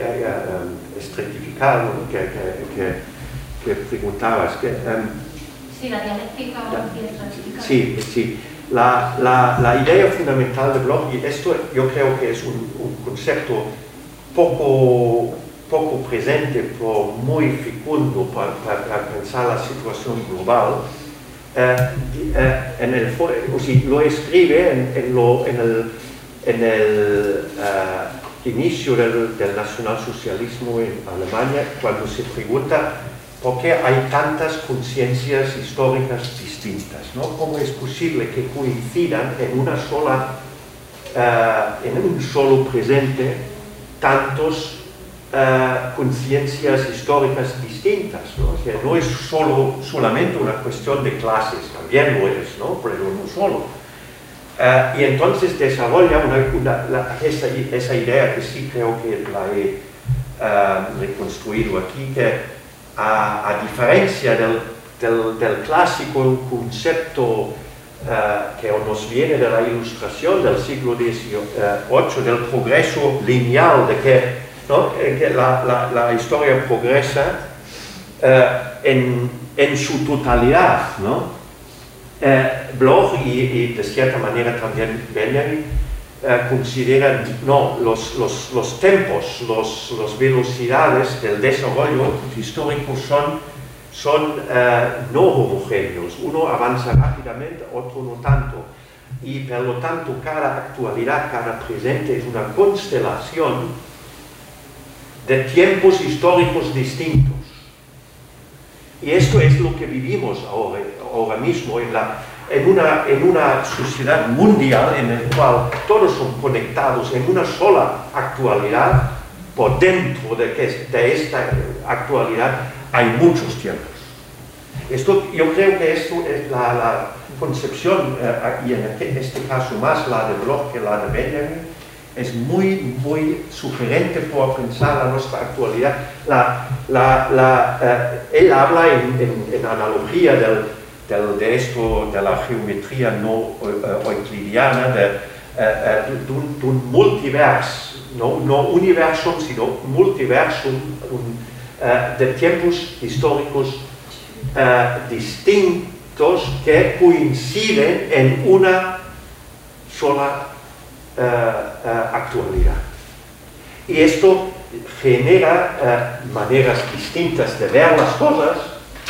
estratificado que, que, que, que preguntabas. Que, um, sí, la dialéctica o la estratificada. Sí, sí. La, la, la idea fundamental de Bloch, y esto yo creo que es un, un concepto poco, poco presente, pero muy fecundo para, para, para pensar la situación global, eh, eh, en el, o sea, lo escribe en, en, lo, en el, en el uh, inicio del, del nacionalsocialismo en Alemania, cuando se pregunta ¿por qué hay tantas conciencias históricas distintas? ¿No? ¿Cómo es posible que coincidan en una sola, uh, en un solo presente, tantas uh, conciencias históricas distintas? ¿No? O sea, no es solo, solamente una cuestión de clases, también lo es, ¿no? Pero no solo. Uh, y entonces desarrolla una, una, la, esa, esa idea que sí creo que la he uh, reconstruido aquí, que A, a diferencia del, del, del clásico concepto uh, que nos viene de la Ilustración del siglo dieciocho, del progreso lineal, de que, ¿no? que la, la, la historia progresa uh, en, en su totalidad, ¿no? Uh, Bloch y, y de cierta manera también Benjamin Uh, consideran no, los, los, los tempos, los, los velocidades del desarrollo histórico son, son uh, no homogéneos. Uno avanza rápidamente, otro no tanto. Y por lo tanto, cada actualidad, cada presente es una constelación de tiempos históricos distintos. Y esto es lo que vivimos ahora, ahora mismo en la En una, en una sociedad mundial en la cual todos son conectados en una sola actualidad, por dentro de, que, de esta actualidad hay muchos tiempos. Esto, yo creo que esto es la, la concepción, eh, y en este caso más la de Bloch que la de Benjamin, es muy, muy sugerente por pensar la nuestra actualidad. La, la, la, eh, él habla en, en, en analogía del Del, de esto, de la geometría no uh, euclidiana, de, uh, uh, de, un, de un multiverso, no, no universum, sino multiversum, un, uh, de tiempos históricos uh, distintos que coinciden en una sola uh, uh, actualidad. Y esto genera uh, maneras distintas de ver las cosas,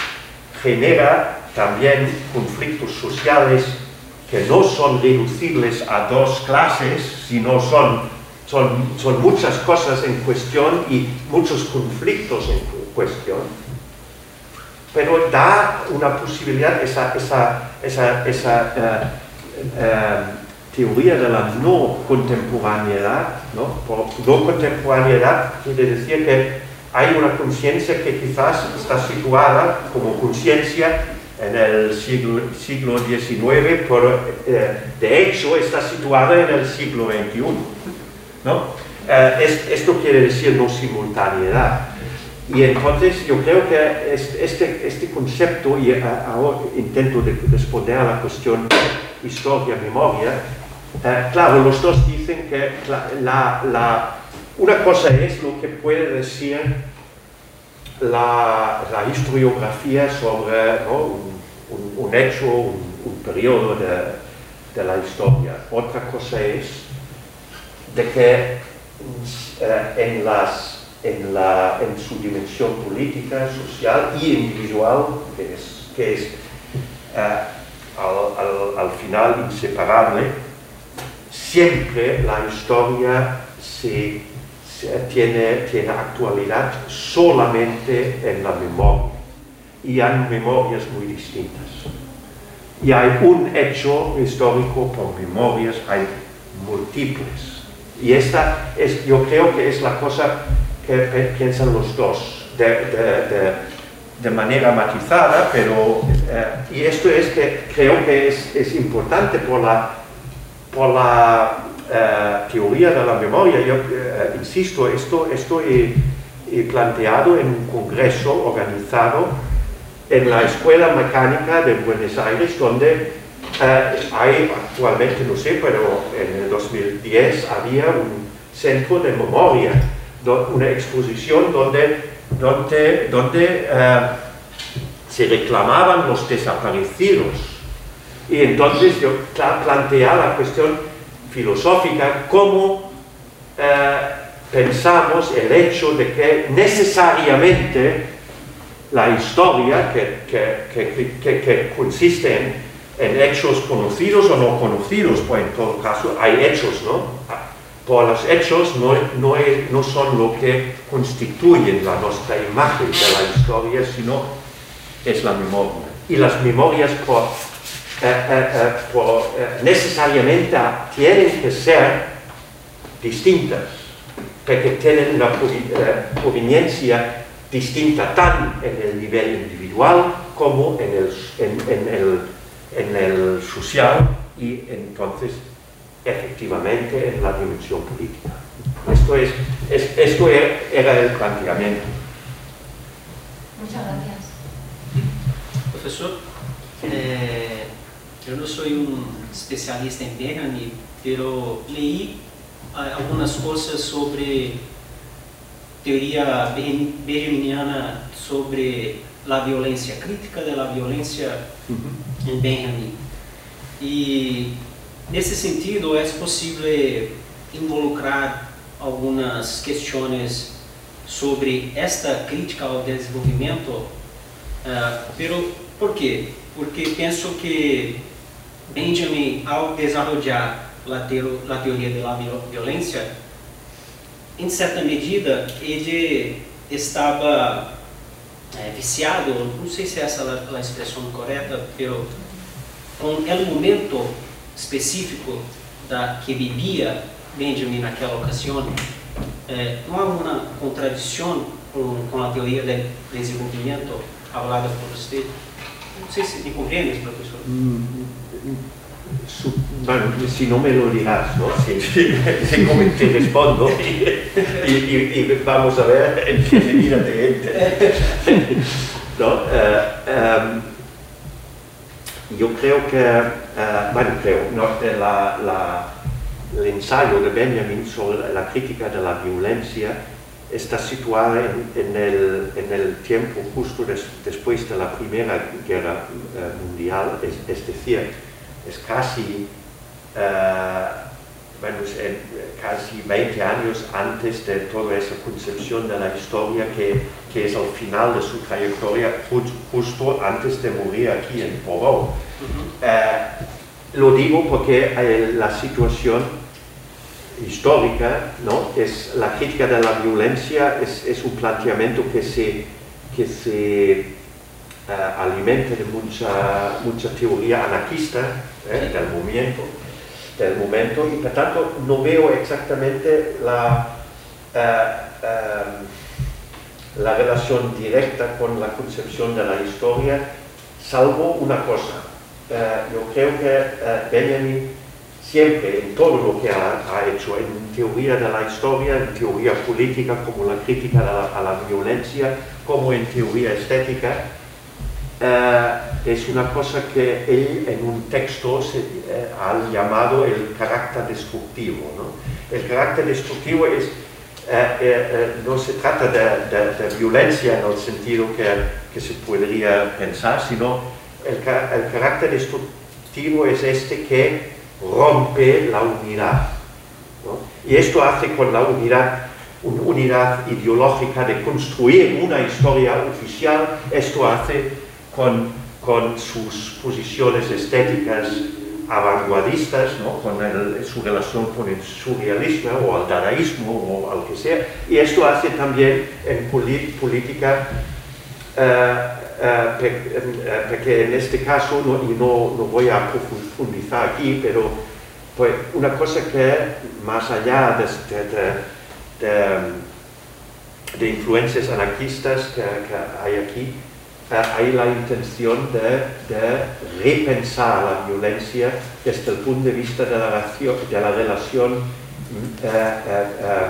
genera también conflictos sociales que no son reducibles a dos clases, sino son, son, son muchas cosas en cuestión y muchos conflictos en cuestión. Pero da una posibilidad, esa, esa, esa, esa uh, uh, teoría de la no contemporaneidad, ¿no? Por no contemporaneidad quiere decir que hay una conciencia que quizás está situada como conciencia en el siglo, siglo diecinueve, pero eh, de hecho está situada en el siglo veintiuno, ¿no? eh, es, esto quiere decir no simultaneidad. Y entonces yo creo que este, este concepto, y ahora intento de responder a la cuestión historia-memoria, eh, claro, los dos dicen que la, la, una cosa es lo que puede decir la, la historiografía sobre, ¿no?, un, un, un hecho, un, un periodo de, de la historia. Otra cosa es de que eh, en, las, en, la, en su dimensión política, social y individual, que es, que es eh, al, al, al final inseparable, siempre la historia se, se tiene, tiene actualidad solamente en la memoria. Y hay memorias muy distintas. Y hay un hecho histórico por memorias, hay múltiples. Y esta es, yo creo que es la cosa que piensan los dos, de, de, de, de manera matizada, pero, eh, y esto es que creo que es, es importante por la, por la eh, teoría de la memoria. Yo eh, insisto, esto, esto he, he planteado en un congreso organizado en la Escuela Mecánica de Buenos Aires, donde eh, hay actualmente, no sé, pero en el dos mil diez había un centro de memoria, do, una exposición donde, donde, donde eh, se reclamaban los desaparecidos. Y entonces yo planteé la cuestión filosófica, cómo eh, pensamos el hecho de que necesariamente la historia, que, que, que, que, que consiste en, en hechos conocidos o no conocidos, pues en todo caso hay hechos, ¿no? Por los hechos no, no, es, no son lo que constituyen la nuestra imagen de la historia, sino es la memoria. Y las memorias por, eh, eh, eh, por, eh, necesariamente tienen que ser distintas, porque tienen una proveniencia distinta tan en el nivel individual como en el, en, en el, en el social y entonces efectivamente en la dimensión política. Esto, es, es, esto era el planteamiento. Muchas gracias. Profesor, eh, yo no soy un especialista en Benjamin, pero leí algunas cosas sobre teoría benjaminiana sobre la violencia, crítica de la violencia uh-huh. en Benjamin. Y en ese sentido es posible involucrar algunas cuestiones sobre esta crítica al desenvolvimiento, uh, pero ¿por qué? Porque pienso que Benjamin, al desarrollar la, teo la teoría de la violencia, em certa medida, ele estava é, viciado, não sei se essa é a expressão correta, pero com o momento específico da que vivia Benjamin naquela ocasião, é, não há uma contradição com, com a teoria do desenvolvimento falada por você? Não sei se me compreende, professor. Mm, Su, bueno, si no me lo dirás, ¿no? Si, si, si como te respondo y, y, y, y vamos a ver en qué medida te entre. ¿No? Uh, um, yo creo que, uh, bueno, creo, ¿no? la, la, el ensayo de Benjamin sobre la crítica de la violencia está situada en, en, el, en el tiempo justo des, después de la Primera Guerra uh, Mundial, es, es decir, es casi, uh, bueno, es, eh, casi veinte años antes de toda esa concepción de la historia que, que es al final de su trayectoria, justo antes de morir aquí en Poró. Uh-huh. uh, lo digo porque eh, la situación histórica, ¿no? Es, la crítica de la violencia es, es un planteamiento que se, que se Uh, alimenta de mucha, mucha teoría anarquista eh, del momento, del momento, y por tanto no veo exactamente la, uh, um, la relación directa con la concepción de la historia, salvo una cosa. Uh, yo creo que uh, Benjamin siempre en todo lo que ha, ha hecho, en teoría de la historia, en teoría política, como la crítica a la, a la violencia, como en teoría estética, eh, es una cosa que él en un texto se, eh, ha llamado el carácter destructivo, ¿no? El carácter destructivo es, eh, eh, no se trata de, de, de violencia en el sentido que, que se podría pensar, sino el, el carácter destructivo es este que rompe la unidad, ¿no? Y esto hace con la unidad, una unidad ideológica de construir una historia oficial, esto hace con, con sus posiciones estéticas vanguardistas, ¿no? Con el, su relación con el surrealismo o el dadaísmo o al que sea, y esto hace también en política, uh, Uh, porque en este caso, no, y no, no voy a profundizar aquí, pero pues, una cosa que más allá de, de, de, de influencias anarquistas que, que hay aquí, uh, hay la intención de, de repensar la violencia desde el punto de vista de la, de la relación uh, uh,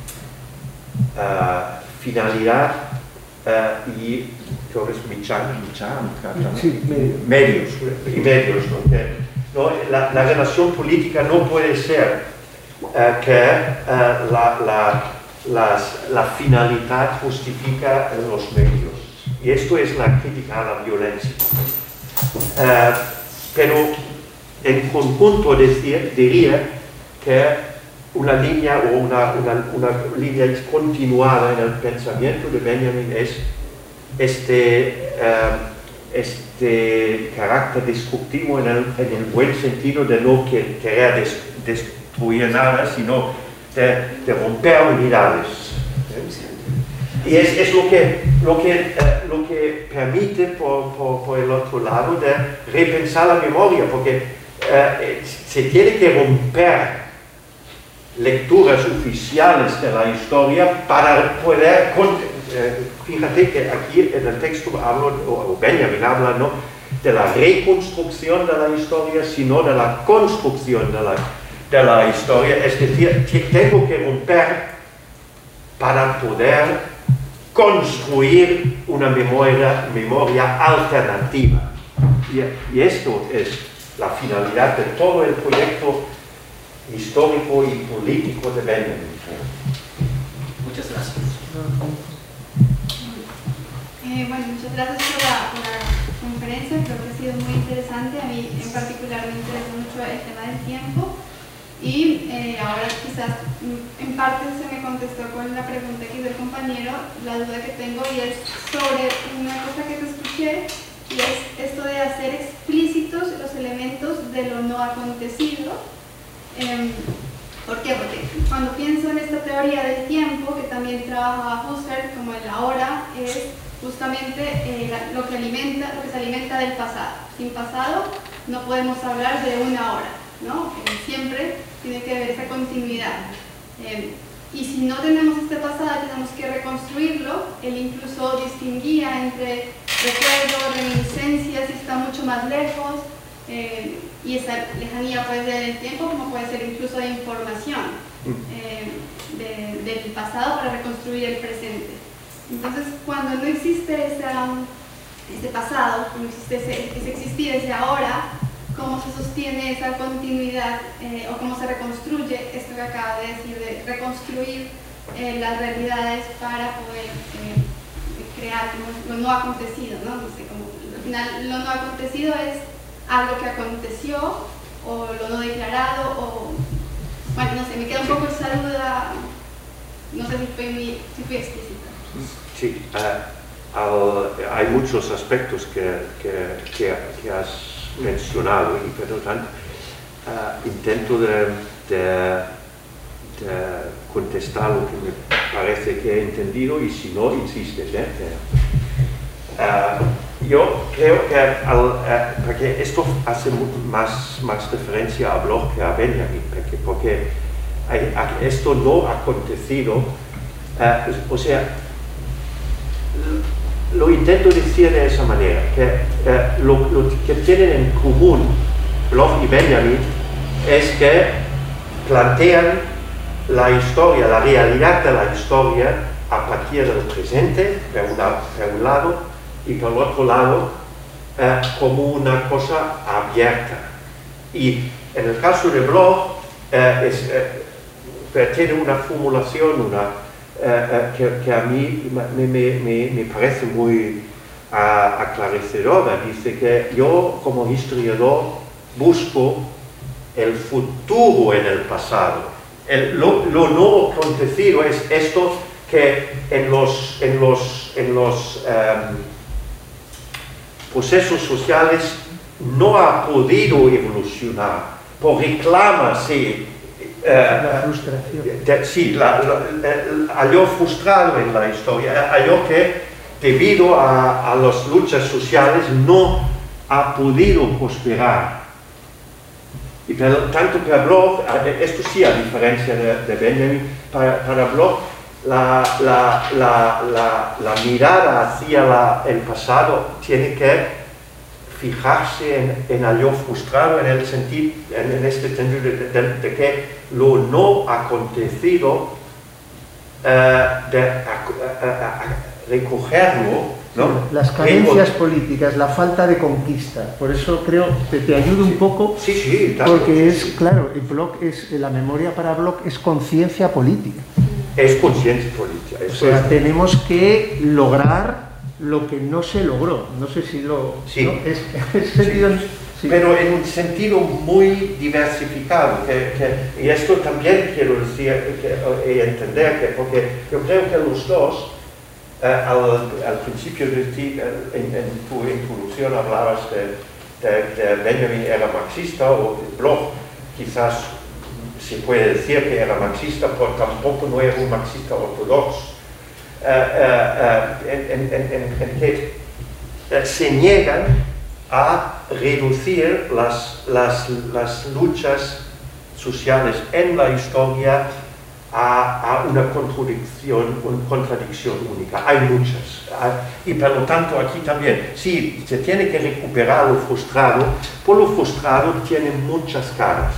uh, uh, finalidad uh, y Michan, Michan, sí, medios. medios y medios, ¿no? Que, ¿no? La, la relación política no puede ser uh, que uh, la, la, las, la finalidad justifica los medios, y esto es la crítica a la violencia. Uh, pero en conjunto decir, diría que una línea o una, una, una línea continuada en el pensamiento de Benjamin es Este, uh, este carácter destructivo en el, en el buen sentido de no querer des, destruir nada, sino de, de romper unidades. ¿Eh? Y es, es lo que, lo que, uh, lo que permite, por, por, por el otro lado, de repensar la memoria, porque uh, se tiene que romper lecturas oficiales de la historia para poder... Eh, fíjate que aquí en el texto hablo, o Benjamin habla, ¿no?, de la reconstrucción de la historia, sino de la construcción de la, de la historia. Es decir, que tengo que romper para poder construir una memoria, memoria alternativa. Y, y esto es la finalidad de todo el proyecto histórico y político de Benjamin. Muchas gracias. Eh, bueno, muchas gracias por la, por la conferencia, creo que ha sido muy interesante. A mí en particular me interesa mucho el tema del tiempo y eh, ahora quizás en parte se me contestó con la pregunta que hizo el compañero, la duda que tengo, y es sobre una cosa que te escuché, y es esto de hacer explícitos los elementos de lo no acontecido. Eh, ¿Por qué? Porque cuando pienso en esta teoría del tiempo, que también trabaja Husserl, como el ahora, es justamente eh, lo, que alimenta, lo que se alimenta del pasado. Sin pasado no podemos hablar de una hora, ¿no? Eh, siempre tiene que haber esa continuidad. Eh, y si no tenemos este pasado, tenemos que reconstruirlo. Él incluso distinguía entre recuerdo, reminiscencias, si está mucho más lejos, eh, y esa lejanía puede ser en el tiempo, como puede ser incluso de información eh, de, del pasado para reconstruir el presente. Entonces, cuando no existe esa, ese pasado, no existe ese, ese existir, ese ahora, ¿cómo se sostiene esa continuidad eh, o cómo se reconstruye esto que acabo de decir, de reconstruir eh, las realidades para poder eh, crear como lo no acontecido, ¿no? No sé, como, al final lo no acontecido es algo que aconteció o lo no declarado, o bueno, no sé, me queda un poco esa duda, no sé si fui, muy, si fui explícita. Sí, uh, al, hay muchos aspectos que, que, que, que has mencionado y por lo tanto uh, intento de, de, de contestar lo que me parece que he entendido, y si no, insiste. ¿eh? Uh, yo creo que al, uh, porque esto hace más, más referencia a Bloch que a Benjamin, porque, porque hay, esto no ha acontecido, uh, o sea, lo intento decir de esa manera, que eh, lo, lo que tienen en común Bloch y Benjamin es que plantean la historia, la realidad de la historia a partir del presente, por un, por un lado, y por otro lado, eh, como una cosa abierta. Y en el caso de Bloch, eh, es, eh, tiene una formulación una, eh, eh, que, que a mí me, me, me, me parece muy uh, aclarecedora. Dice que yo, como historiador, busco el futuro en el pasado. El, lo, lo no acontecido es esto que en los, en los, en los um, procesos sociales no ha podido evolucionar, porque reclama, sí, uh, la frustración. De, sí, la, la, algo frustrado en la historia, algo que debido a, a las luchas sociales no ha podido prosperar. Y pero, tanto para Bloch, esto sí a diferencia de, de Benjamin, para, para Bloch la, la, la, la, la mirada hacia la, el pasado tiene que fijarse en, en algo frustrado, en, el sentido, en, en este sentido de, de, de que lo no acontecido eh, de a, a, a recogerlo, ¿no? Las carencias políticas, la falta de conquista. Por eso creo que te ayuda un poco, sí, sí, claro, porque es, sí. claro, el Bloch es, la memoria para Bloch es conciencia política. Es conciencia política. O sea, es... tenemos que lograr lo que no se logró. No sé si lo... Sí. ¿no? Es, es sentido, sí. Sí. Pero en un sentido muy diversificado, que, que, y esto también quiero decir que, y entender, que, porque yo creo que los dos, Uh, al, al principio de ti, uh, en, en tu introducción hablabas de, de, de Benjamin era marxista, o Bloch quizás se puede decir que era marxista, pero tampoco no era un marxista ortodoxo, uh, uh, uh, en, en, en, en que uh, se niegan a reducir las, las, las luchas sociales en la historia A, a una contradicción, una contradicción única. Hay muchas. Y por lo tanto aquí también, sí, se tiene que recuperar lo frustrado, por lo frustrado tiene muchas caras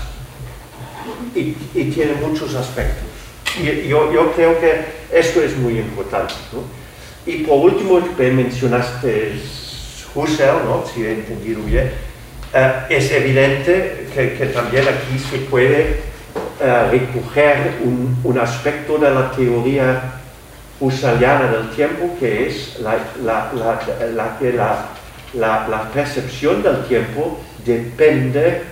y, y tiene muchos aspectos. Y yo, yo creo que esto es muy importante, ¿no? Y por último, mencionaste Husserl, ¿no? Si he entendido bien, uh, es evidente que, que también aquí se puede Uh, recoger un, un aspecto de la teoría husserliana del tiempo, que es la, la, la, la, la, la, la percepción del tiempo depende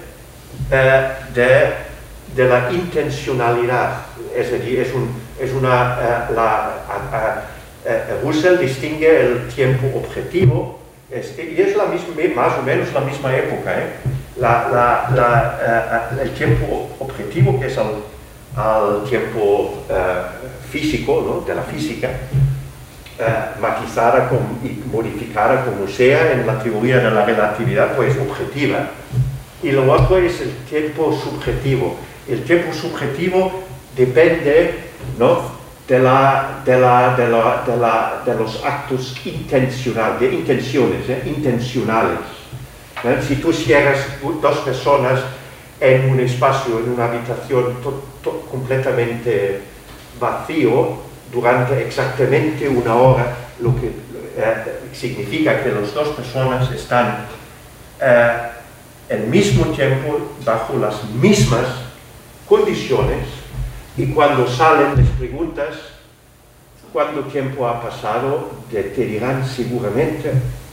uh, de, de la intencionalidad. Es decir, es, un, es una, uh, la, uh, uh, uh, Husserl distingue el tiempo objetivo, es, y es la misma, más o menos la misma época, ¿eh? La, la, la, uh, el tiempo objetivo, que es al, al tiempo uh, físico, ¿no? De la física, uh, matizada con, y modificada como sea en la teoría de la relatividad, pues objetiva. Y lo otro es el tiempo subjetivo. El tiempo subjetivo depende, ¿no? de, la, de, la, de, la, de, la, de los actos intencionales, de intenciones, ¿eh? intencionales. Si tú cierras dos personas en un espacio, en una habitación to, to, completamente vacío durante exactamente una hora, lo que eh, significa que las dos personas están eh, al mismo tiempo bajo las mismas condiciones, y cuando salen les preguntas cuánto tiempo ha pasado, te, te dirán seguramente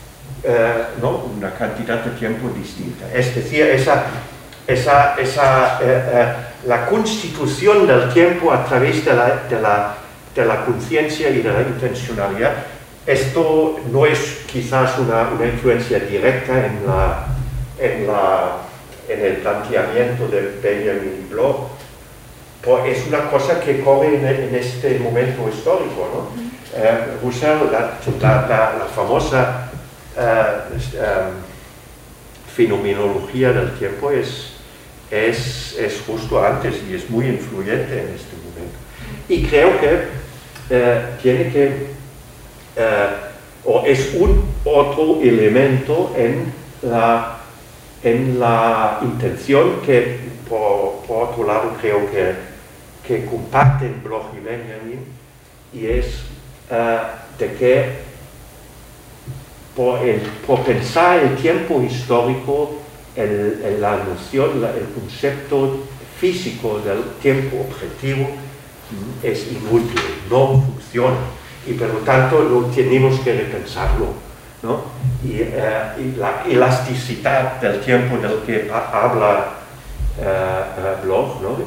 Uh, ¿no? una cantidad de tiempo distinta. Es decir, esa, esa, esa, uh, uh, la constitución del tiempo a través de la, de la, de la conciencia y de la intencionalidad, esto no es quizás una, una influencia directa en, la, en, la, en el planteamiento de Benjamin Bloch, pero es una cosa que corre en, en este momento histórico, ¿no? Uh, Husserl, la, la, la, la famosa Uh, um, fenomenología del tiempo es, es, es justo antes y es muy influyente en este momento. Y creo que uh, tiene que, uh, o es un otro elemento en, la, en la intención que, por, por otro lado, creo que, que comparten Bloch y Benjamin, y es uh, de que por, el, por pensar el tiempo histórico, el, el, la noción, la, el concepto físico del tiempo objetivo es inútil, no funciona, y por lo tanto lo tenemos que repensarlo, ¿no? Y, uh, y la elasticidad del tiempo del que habla uh, uh, Bloch, ¿no?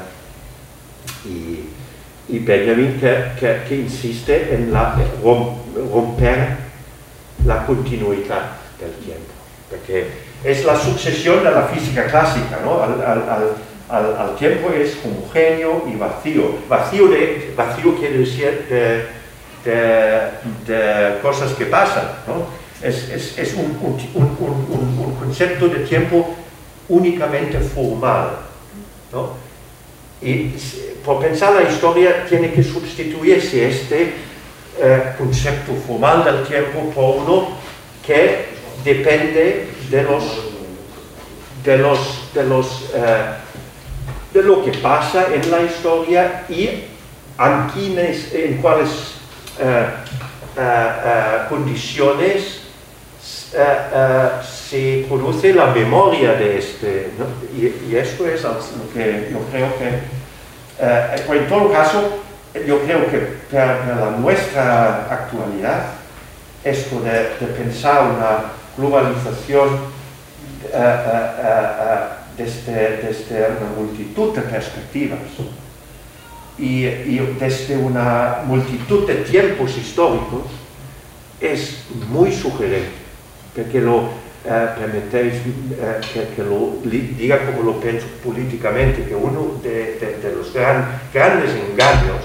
Uh, y, y Benjamin que, que, que insiste en la, romper la continuidad del tiempo, porque es la sucesión de la física clásica, ¿no? Al, al, al, al, al tiempo es homogéneo y vacío. Vacío, de, vacío quiere decir de, de, de cosas que pasan, ¿no? Es, es, es un, un, un, un, un concepto de tiempo únicamente formal, ¿no? Y por pensar la historia tiene que sustituirse este eh, concepto formal del tiempo por uno que depende de los de los de los eh, de lo que pasa en la historia y en, quienes, en cuáles eh, eh, eh, condiciones eh, eh, se produce la memoria de este, ¿no? y, y esto es lo que yo creo que eh, en todo caso yo creo que para la nuestra actualidad esto de, de pensar una globalización uh, uh, uh, desde, desde una multitud de perspectivas y, y desde una multitud de tiempos históricos es muy sugerente, porque lo uh, permitéis uh, que, que lo diga como lo pienso políticamente, que uno de, de, de los gran, grandes engaños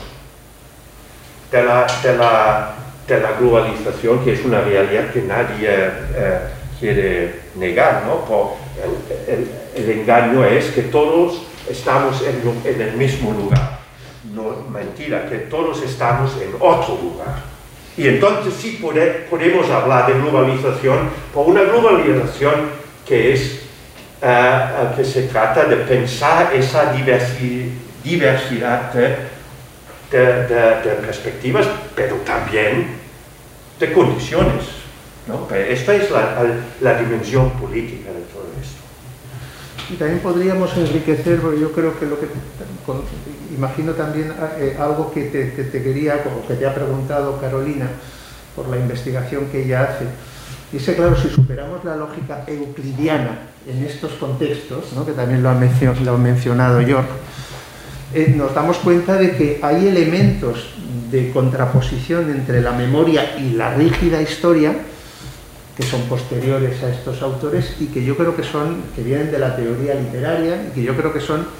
de la, de la de la globalización, que es una realidad que nadie eh, quiere negar, ¿no? Por el, el, el engaño es que todos estamos en, lo, en el mismo lugar. No, mentira, que todos estamos en otro lugar. Y entonces sí pode, podemos hablar de globalización, por una globalización que es, uh, que se trata de pensar esa diversi, diversidad de De, de, de perspectivas, pero también de condiciones, ¿no? Esta es la, la dimensión política de todo esto. Y también podríamos enriquecer, porque yo creo que lo que con, imagino también eh, algo que te, que te quería, como que te ha preguntado Carolina, por la investigación que ella hace. Y es que, claro, si superamos la lógica euclidiana en estos contextos, ¿no? Que también lo ha, mencio, lo ha mencionado York, Eh, nos damos cuenta de que hay elementos de contraposición entre la memoria y la rígida historia que son posteriores a estos autores y que yo creo que son, que vienen de la teoría literaria y que yo creo que son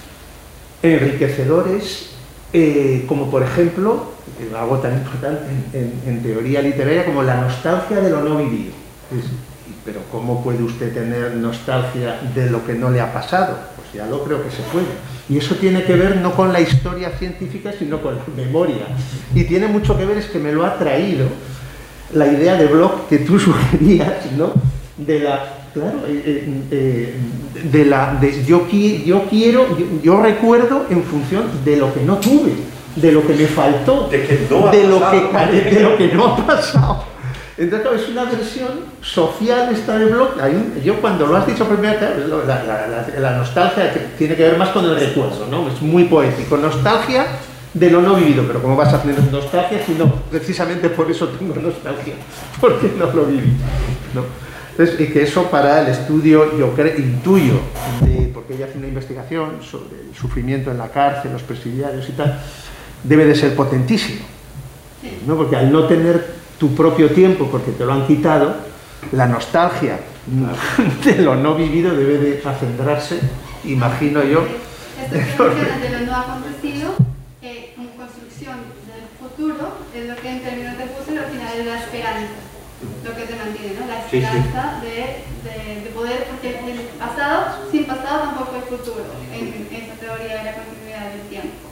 enriquecedores, eh, como por ejemplo, algo tan importante en, en, en teoría literaria como la nostalgia de lo no vivido. Es, pero ¿cómo puede usted tener nostalgia de lo que no le ha pasado? Pues ya lo creo que se puede. Y eso tiene que ver no con la historia científica, sino con la memoria. Y tiene mucho que ver, es que me lo ha traído la idea de Bloch que tú sugerías, ¿no? De la, claro, eh, eh, de la, de, yo, yo quiero, yo, yo recuerdo en función de lo que no tuve, de lo que me faltó, de, que no de, lo, que, de lo que no ha pasado. Entonces, claro, es una versión social esta de Bloch. Yo cuando lo has dicho primero, la, la, la, la nostalgia que tiene que ver más con el recuerdo, ¿no? Es muy poético. Nostalgia de lo no vivido. Pero ¿cómo vas a tener nostalgia si no? Precisamente por eso tengo nostalgia, porque no lo viví, ¿no? Entonces, y que eso para el estudio, yo creo, intuyo, de, porque ella hace una investigación sobre el sufrimiento en la cárcel, los presidiarios y tal, debe de ser potentísimo, ¿no? Porque al no tener tu propio tiempo, porque te lo han quitado, la nostalgia de lo no vivido debe de acendrarse, imagino yo. Esto que mencionas de lo no acontecido, eh, en construcción del futuro, es lo que en términos de futuro al final es la esperanza, lo que te mantiene, ¿no? La esperanza sí, sí. De, de, de poder, porque el pasado, sin pasado tampoco hay futuro, en, en esa teoría de la continuidad del tiempo.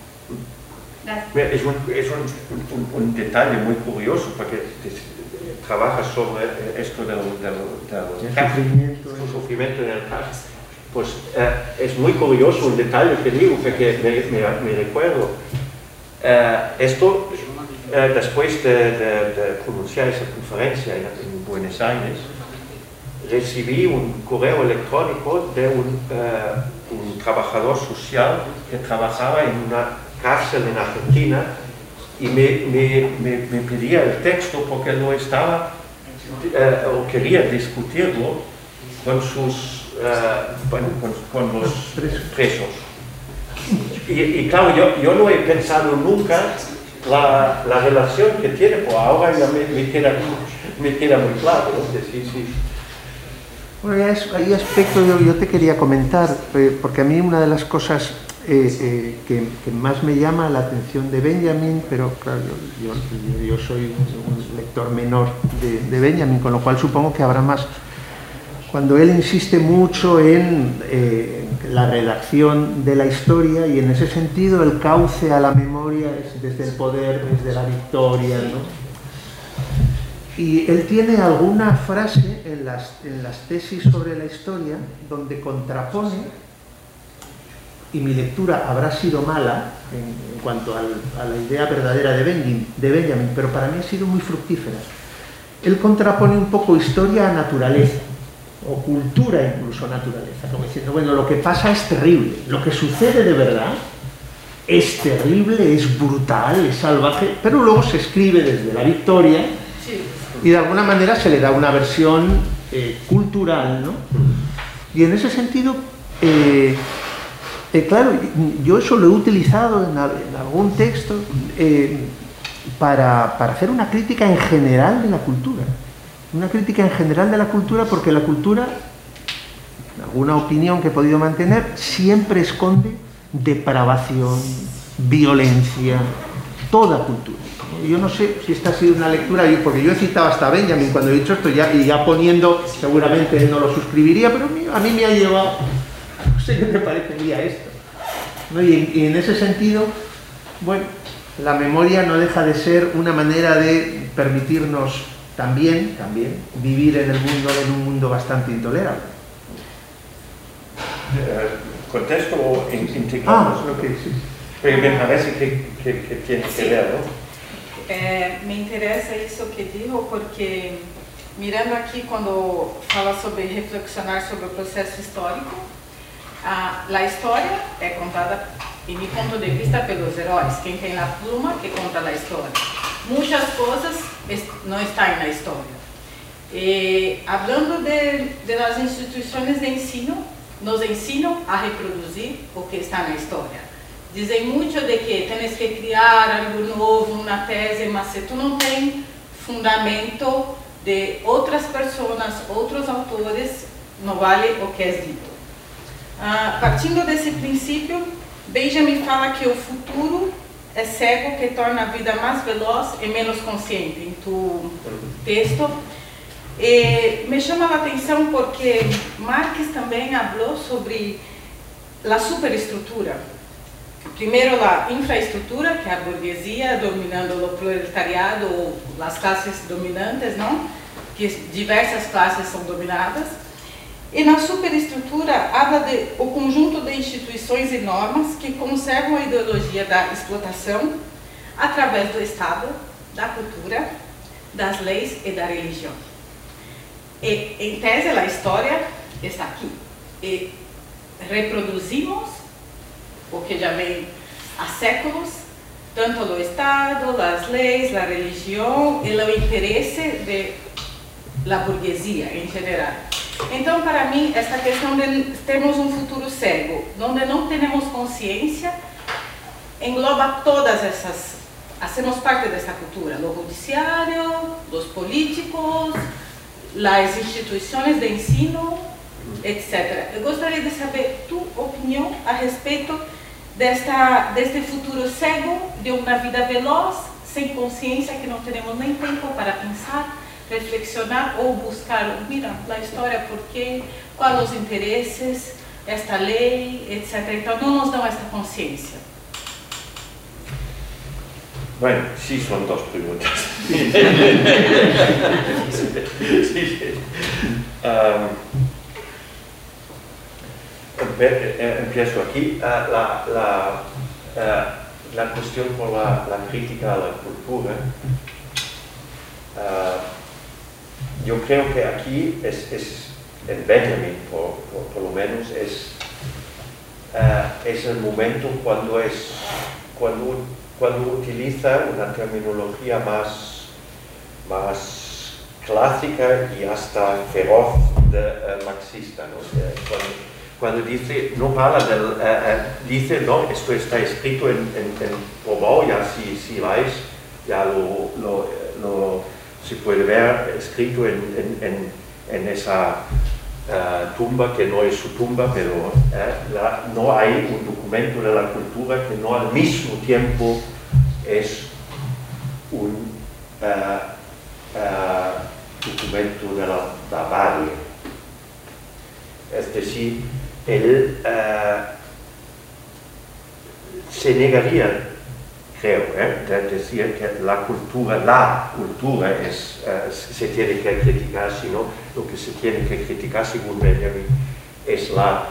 Es, un, es un, un, un detalle muy curioso porque trabajas sobre esto del, del, del, del sufrimiento, sufrimiento en el caso. Pues eh, es muy curioso un detalle que digo, que, que me, me, me recuerdo. Eh, esto, eh, después de, de, de pronunciar esa conferencia en, en Buenos Aires, recibí un correo electrónico de un, uh, un trabajador social que trabajaba en una cárcel en Argentina y me, me, me, me pedía el texto porque lo estaba, uh, o quería discutirlo con sus, uh, bueno, con, con los presos. Y, y claro, yo, yo no he pensado nunca la, la relación que tiene, pues ahora ya me, me, queda, me queda muy claro, ¿no? Sí, sí. Bueno, hay aspectos yo, yo te quería comentar, eh, porque a mí una de las cosas eh, eh, que, que más me llama la atención de Benjamin, pero claro, yo, yo, yo soy un lector menor de, de Benjamin, con lo cual supongo que habrá más. Cuando él insiste mucho en eh, la redacción de la historia y en ese sentido el cauce a la memoria es desde el poder, desde la victoria, ¿no? Y él tiene alguna frase en las, en las tesis sobre la historia donde contrapone, y mi lectura habrá sido mala en, en cuanto al, a la idea verdadera de Benjamin, de Benjamin, pero para mí ha sido muy fructífera. Él contrapone un poco historia a naturaleza, o cultura incluso a naturaleza, como diciendo, bueno, lo que pasa es terrible, lo que sucede de verdad es terrible, es brutal, es salvaje, pero luego se escribe desde la victoria. Sí. Y de alguna manera se le da una versión eh, cultural, ¿no? Y en ese sentido, eh, eh, claro, yo eso lo he utilizado en, en algún texto eh, para, para hacer una crítica en general de la cultura. Una crítica en general de la cultura porque la cultura, alguna opinión que he podido mantener, siempre esconde depravación, violencia, toda cultura. Yo no sé si esta ha sido una lectura, porque yo he citado hasta a Benjamin cuando he dicho esto, ya, y ya poniendo, seguramente él no lo suscribiría, pero a mí me ha llevado, no sé qué te parecería esto, ¿no? Y, en, y en ese sentido, bueno, la memoria no deja de ser una manera de permitirnos también, también vivir en el mundo, en un mundo bastante intolerable. Eh, ¿Contesto o integramos? Ah, lo que sí. Porque me parece que, que, que tiene que ver, ¿no? É, me interessa isso que digo porque, mirando aqui quando fala sobre reflexionar sobre o processo histórico, a, a história é contada, em meu ponto de vista, pelos heróis, quem tem a pluma que conta a história. Muitas coisas não estão na história. E, falando de, de las instituições de ensino, nos ensinam a reproduzir o que está na história. Dizem muito de que tens que criar algo novo, uma tese, mas se tu não tem fundamento de outras pessoas, outros autores, não vale o que é dito. Ah, partindo desse princípio, Benjamin fala que o futuro é cego que torna a vida mais veloz e menos consciente. Em tu texto, e me chama a atenção porque Marx também falou sobre a superestrutura. Primeiro, a infraestrutura, que é a burguesia dominando o proletariado, ou as classes dominantes, não? Que diversas classes são dominadas. E na superestrutura, habla de o conjunto de instituições e normas que conservam a ideologia da explotação através do Estado, da cultura, das leis e da religião. E, em tese, a história está aqui. E reproduzimos o que já vem há séculos, tanto o Estado, as leis, a religião e o interesse da burguesia em geral. Então, para mim, essa questão de termos um futuro cego, onde não temos consciência, engloba todas essas, hacemos parte dessa cultura, o judiciário, os políticos, as instituições de ensino, etcétera. Eu gostaria de saber tua opinião a respeito Desta, deste futuro cego, de uma vida veloz, sem consciência, que não temos nem tempo para pensar, reflexionar ou buscar, mira, a história, por quê, quais os interesses, esta lei, etcétera. Então, não nos dão esta consciência. Bueno, sí, son dos preguntas. sí, sí. Um, empiezo aquí. Uh, la, la, uh, la cuestión por la, la crítica a la cultura, uh, yo creo que aquí es, es en Benjamin, por, por, por lo menos, es, uh, es el momento cuando, es, cuando, cuando utiliza una terminología más, más clásica y hasta feroz de uh, marxista, ¿no? Cuando, cuando dice, no habla del, uh, uh, dice, no, esto está escrito en, en, en Pobau, ya si, si vais, ya lo, lo, lo se puede ver escrito en, en, en, en esa uh, tumba, que no es su tumba, pero uh, la, no hay un documento de la cultura que no al mismo tiempo es un uh, uh, documento de la barbarie. Es decir, él uh, se negaría, creo, ¿eh? de decir que la cultura, la cultura es, uh, se tiene que criticar, sino lo que se tiene que criticar, según Benjamin, es la,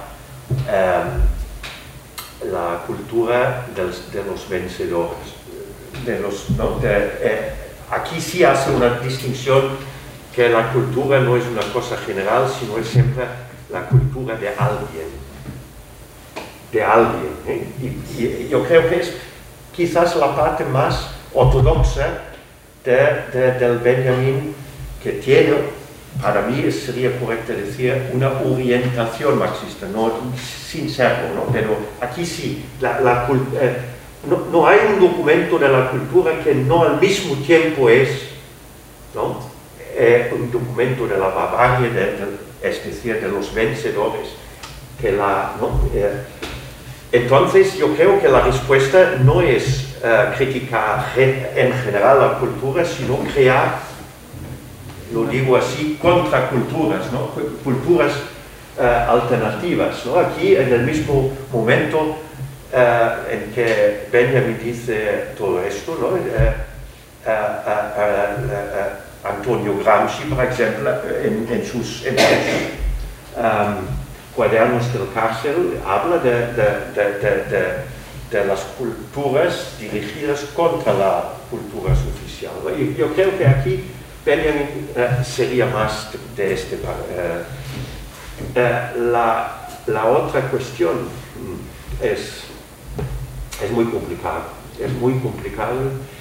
um, la cultura de, de los vencedores. De los, ¿no? de, eh, aquí sí hace una distinción que la cultura no es una cosa general, sino es siempre la cultura de alguien, de alguien. ¿eh? Y, y yo creo que es quizás la parte más ortodoxa de, de, del Benjamin, que tiene, para mí sería correcto decir, una orientación marxista, no sin serlo, ¿no? Pero aquí sí, la, la, eh, no, no hay un documento de la cultura que no al mismo tiempo es, ¿no? eh, un documento de la barbarie, de, de, es decir, de los vencedores, que la, ¿no? eh, entonces yo creo que la respuesta no es uh, criticar en general la cultura, sino crear, lo digo así, contraculturas, ¿no? Culturas uh, alternativas, ¿no? Aquí en el mismo momento uh, en que Benjamin dice todo esto, ¿no? uh, uh, uh, uh, uh, Antonio Gramsci, por ejemplo, en, en sus, en sus um, cuadernos del cárcel, habla de, de, de, de, de, de las culturas dirigidas contra la cultura oficial. Y yo creo que aquí Benjamin uh, sería más de, de este. Uh, uh, la, la otra cuestión es, es muy complicada, es muy complicado.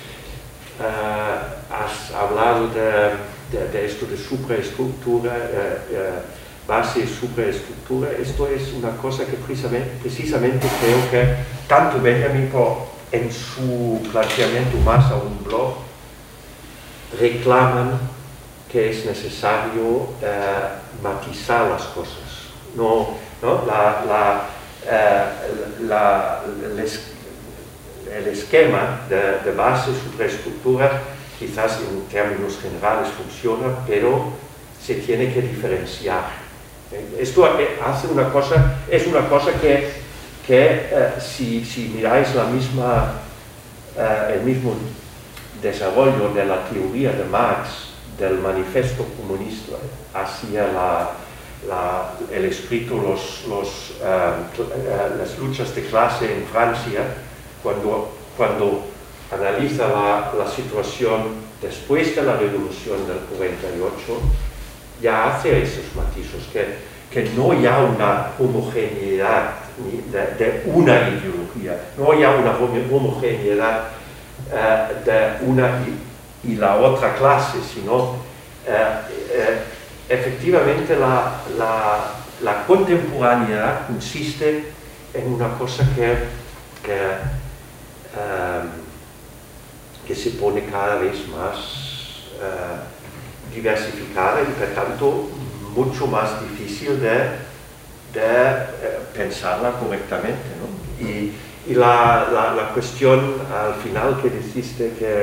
Uh, has hablado de, de, de esto de supraestructura, uh, uh, base y supraestructura. Esto es una cosa que precisamente, precisamente creo que tanto Benjamin como en su planteamiento más a un blog reclaman que es necesario uh, matizar las cosas. No, no, la, la, uh, la, la, el esquema de, de base, supraestructura, quizás en términos generales funciona, pero se tiene que diferenciar. Esto hace una cosa, es una cosa que, que uh, si, si miráis la misma, uh, el mismo desarrollo de la teoría de Marx, del manifiesto comunista, hacia la, la, el escrito los, los, uh, uh, las luchas de clase en Francia, Cuando, cuando analiza la, la situación después de la revolución del cuarenta y ocho, ya hace esos matices, que, que no hay una homogeneidad de, de una ideología, no hay una homogeneidad uh, de una y, y la otra clase, sino uh, uh, efectivamente la, la, la contemporaneidad consiste en una cosa que, que Uh, que se pone cada vez más uh, diversificada y por tanto mucho más difícil de, de uh, pensarla correctamente, ¿no? Y, y la, la, la cuestión al final que dijiste que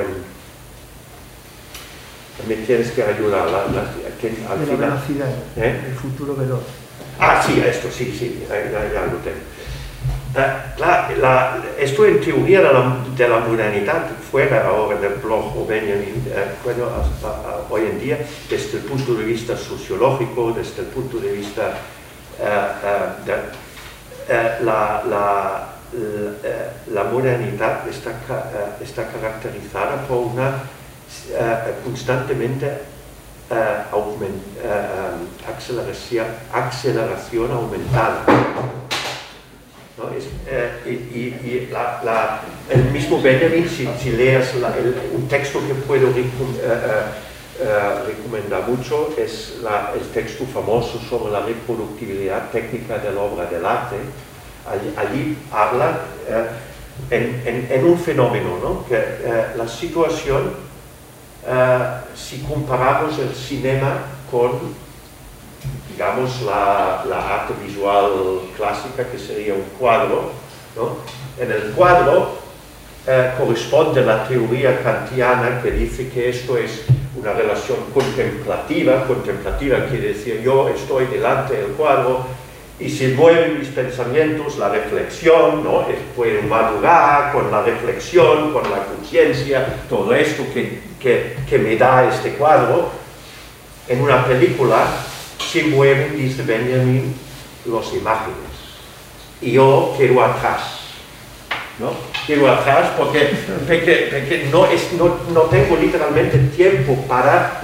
me tienes que ayudar, la, la, que al de la final, velocidad, ¿eh? el futuro veloz. Ah, sí, esto, sí, sí, ya, ya lo tengo. La, la, esto en teoría de la, de la modernidad, fuera ahora del blog o Benjamin, eh, bueno, hasta, a, hoy en día, desde el punto de vista sociológico, desde el punto de vista uh, uh, de, eh, la, la, la, la modernidad está, uh, está caracterizada por una uh, constantemente uh, aument, uh, aceleración, aceleración aumentada. ¿No? Es, eh, y y, y la, la, el mismo Benjamin, si, si lees la, el, un texto que puedo recom, eh, eh, recomendar mucho, es la, el texto famoso sobre la reproductibilidad técnica de la obra del arte. Allí, allí habla eh, en, en, en un fenómeno, ¿no? Que eh, la situación, eh, si comparamos el cinema con, digamos, la, la arte visual clásica, que sería un cuadro, ¿no? En el cuadro eh, corresponde la teoría kantiana que dice que esto es una relación contemplativa. Contemplativa quiere decir yo estoy delante del cuadro y se mueven mis pensamientos, la reflexión, ¿no? Puedo madurar con la reflexión, con la conciencia, todo esto que, que, que me da este cuadro. En una película se mueven, dice Benjamin, las imágenes. Y yo quedo atrás, ¿no? Quedo atrás porque, porque, porque no, es, no, no tengo literalmente tiempo para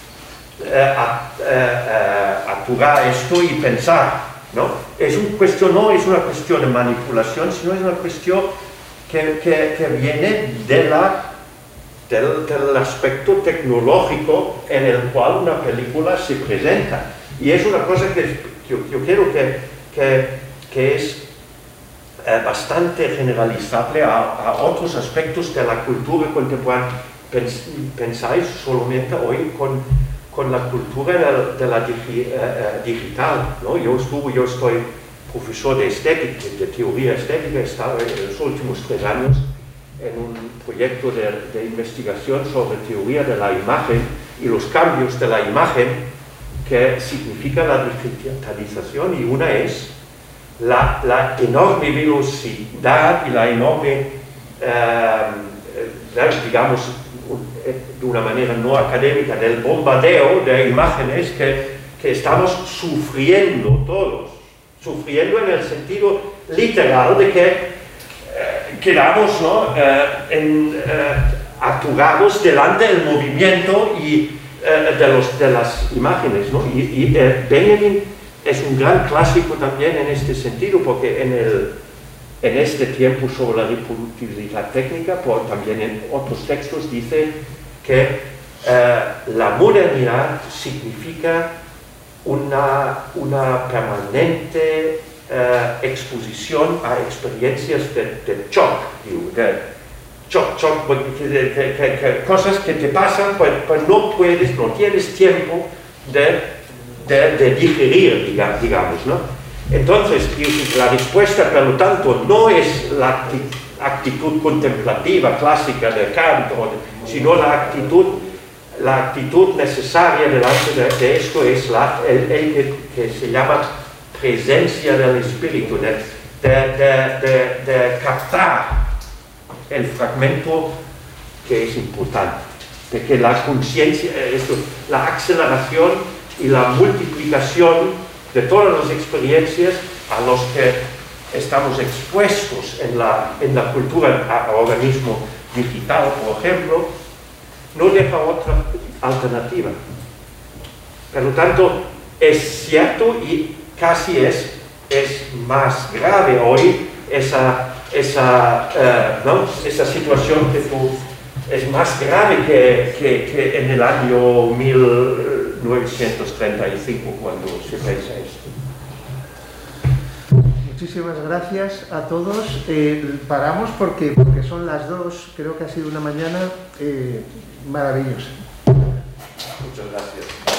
eh, a, eh, aturar esto y pensar, ¿no? Es un cuestión, no es una cuestión de manipulación, sino es una cuestión que, que, que viene de la Del, del aspecto tecnológico en el cual una película se presenta. Y es una cosa que yo, yo creo que, que, que es eh, bastante generalizable a, a otros aspectos de la cultura contemporánea. Pens, pensáis solamente hoy con, con la cultura de, de la digi, eh, digital, ¿no? Yo, estuve, yo estoy profesor de estética, de teoría estética, he estado en los últimos tres años en un proyecto de, de investigación sobre teoría de la imagen y los cambios de la imagen que significa la digitalización, y una es la, la enorme velocidad y la enorme, eh, digamos, de una manera no académica, del bombardeo de imágenes que, que estamos sufriendo todos, sufriendo en el sentido literal de que quedamos, ¿no? eh, en, eh, aturados delante del movimiento y, eh, de, los, de las imágenes, ¿no? Y, y eh, Benjamin es un gran clásico también en este sentido, porque en, el, en este tiempo sobre la reproductibilidad técnica, por, también en otros textos dice que eh, la modernidad significa una, una permanente Uh, exposición a experiencias de, de shock, de shock, shock de, de, de, de, de cosas que te pasan, pues, pues no puedes, no tienes tiempo de, de, de digerir, digamos, ¿no? Entonces, la respuesta, por lo tanto, no es la actitud contemplativa clásica de Kant, sino la actitud, la actitud necesaria delante de, de esto es la, el, el que, que se llama presencia del espíritu, de, de, de, de, de captar el fragmento que es importante, de que la conciencia, esto, la aceleración y la multiplicación de todas las experiencias a los que estamos expuestos en la, en la cultura, ahora mismo digital, por ejemplo, no deja otra alternativa. Por lo tanto, es cierto y casi es, es más grave hoy esa, esa, uh, ¿no? esa situación que tú, es más grave que, que, que en el año mil novecientos treinta y cinco cuando se piensa esto. Muchísimas gracias a todos. Eh, paramos porque, porque son las dos. Creo que ha sido una mañana eh, maravillosa. Muchas gracias.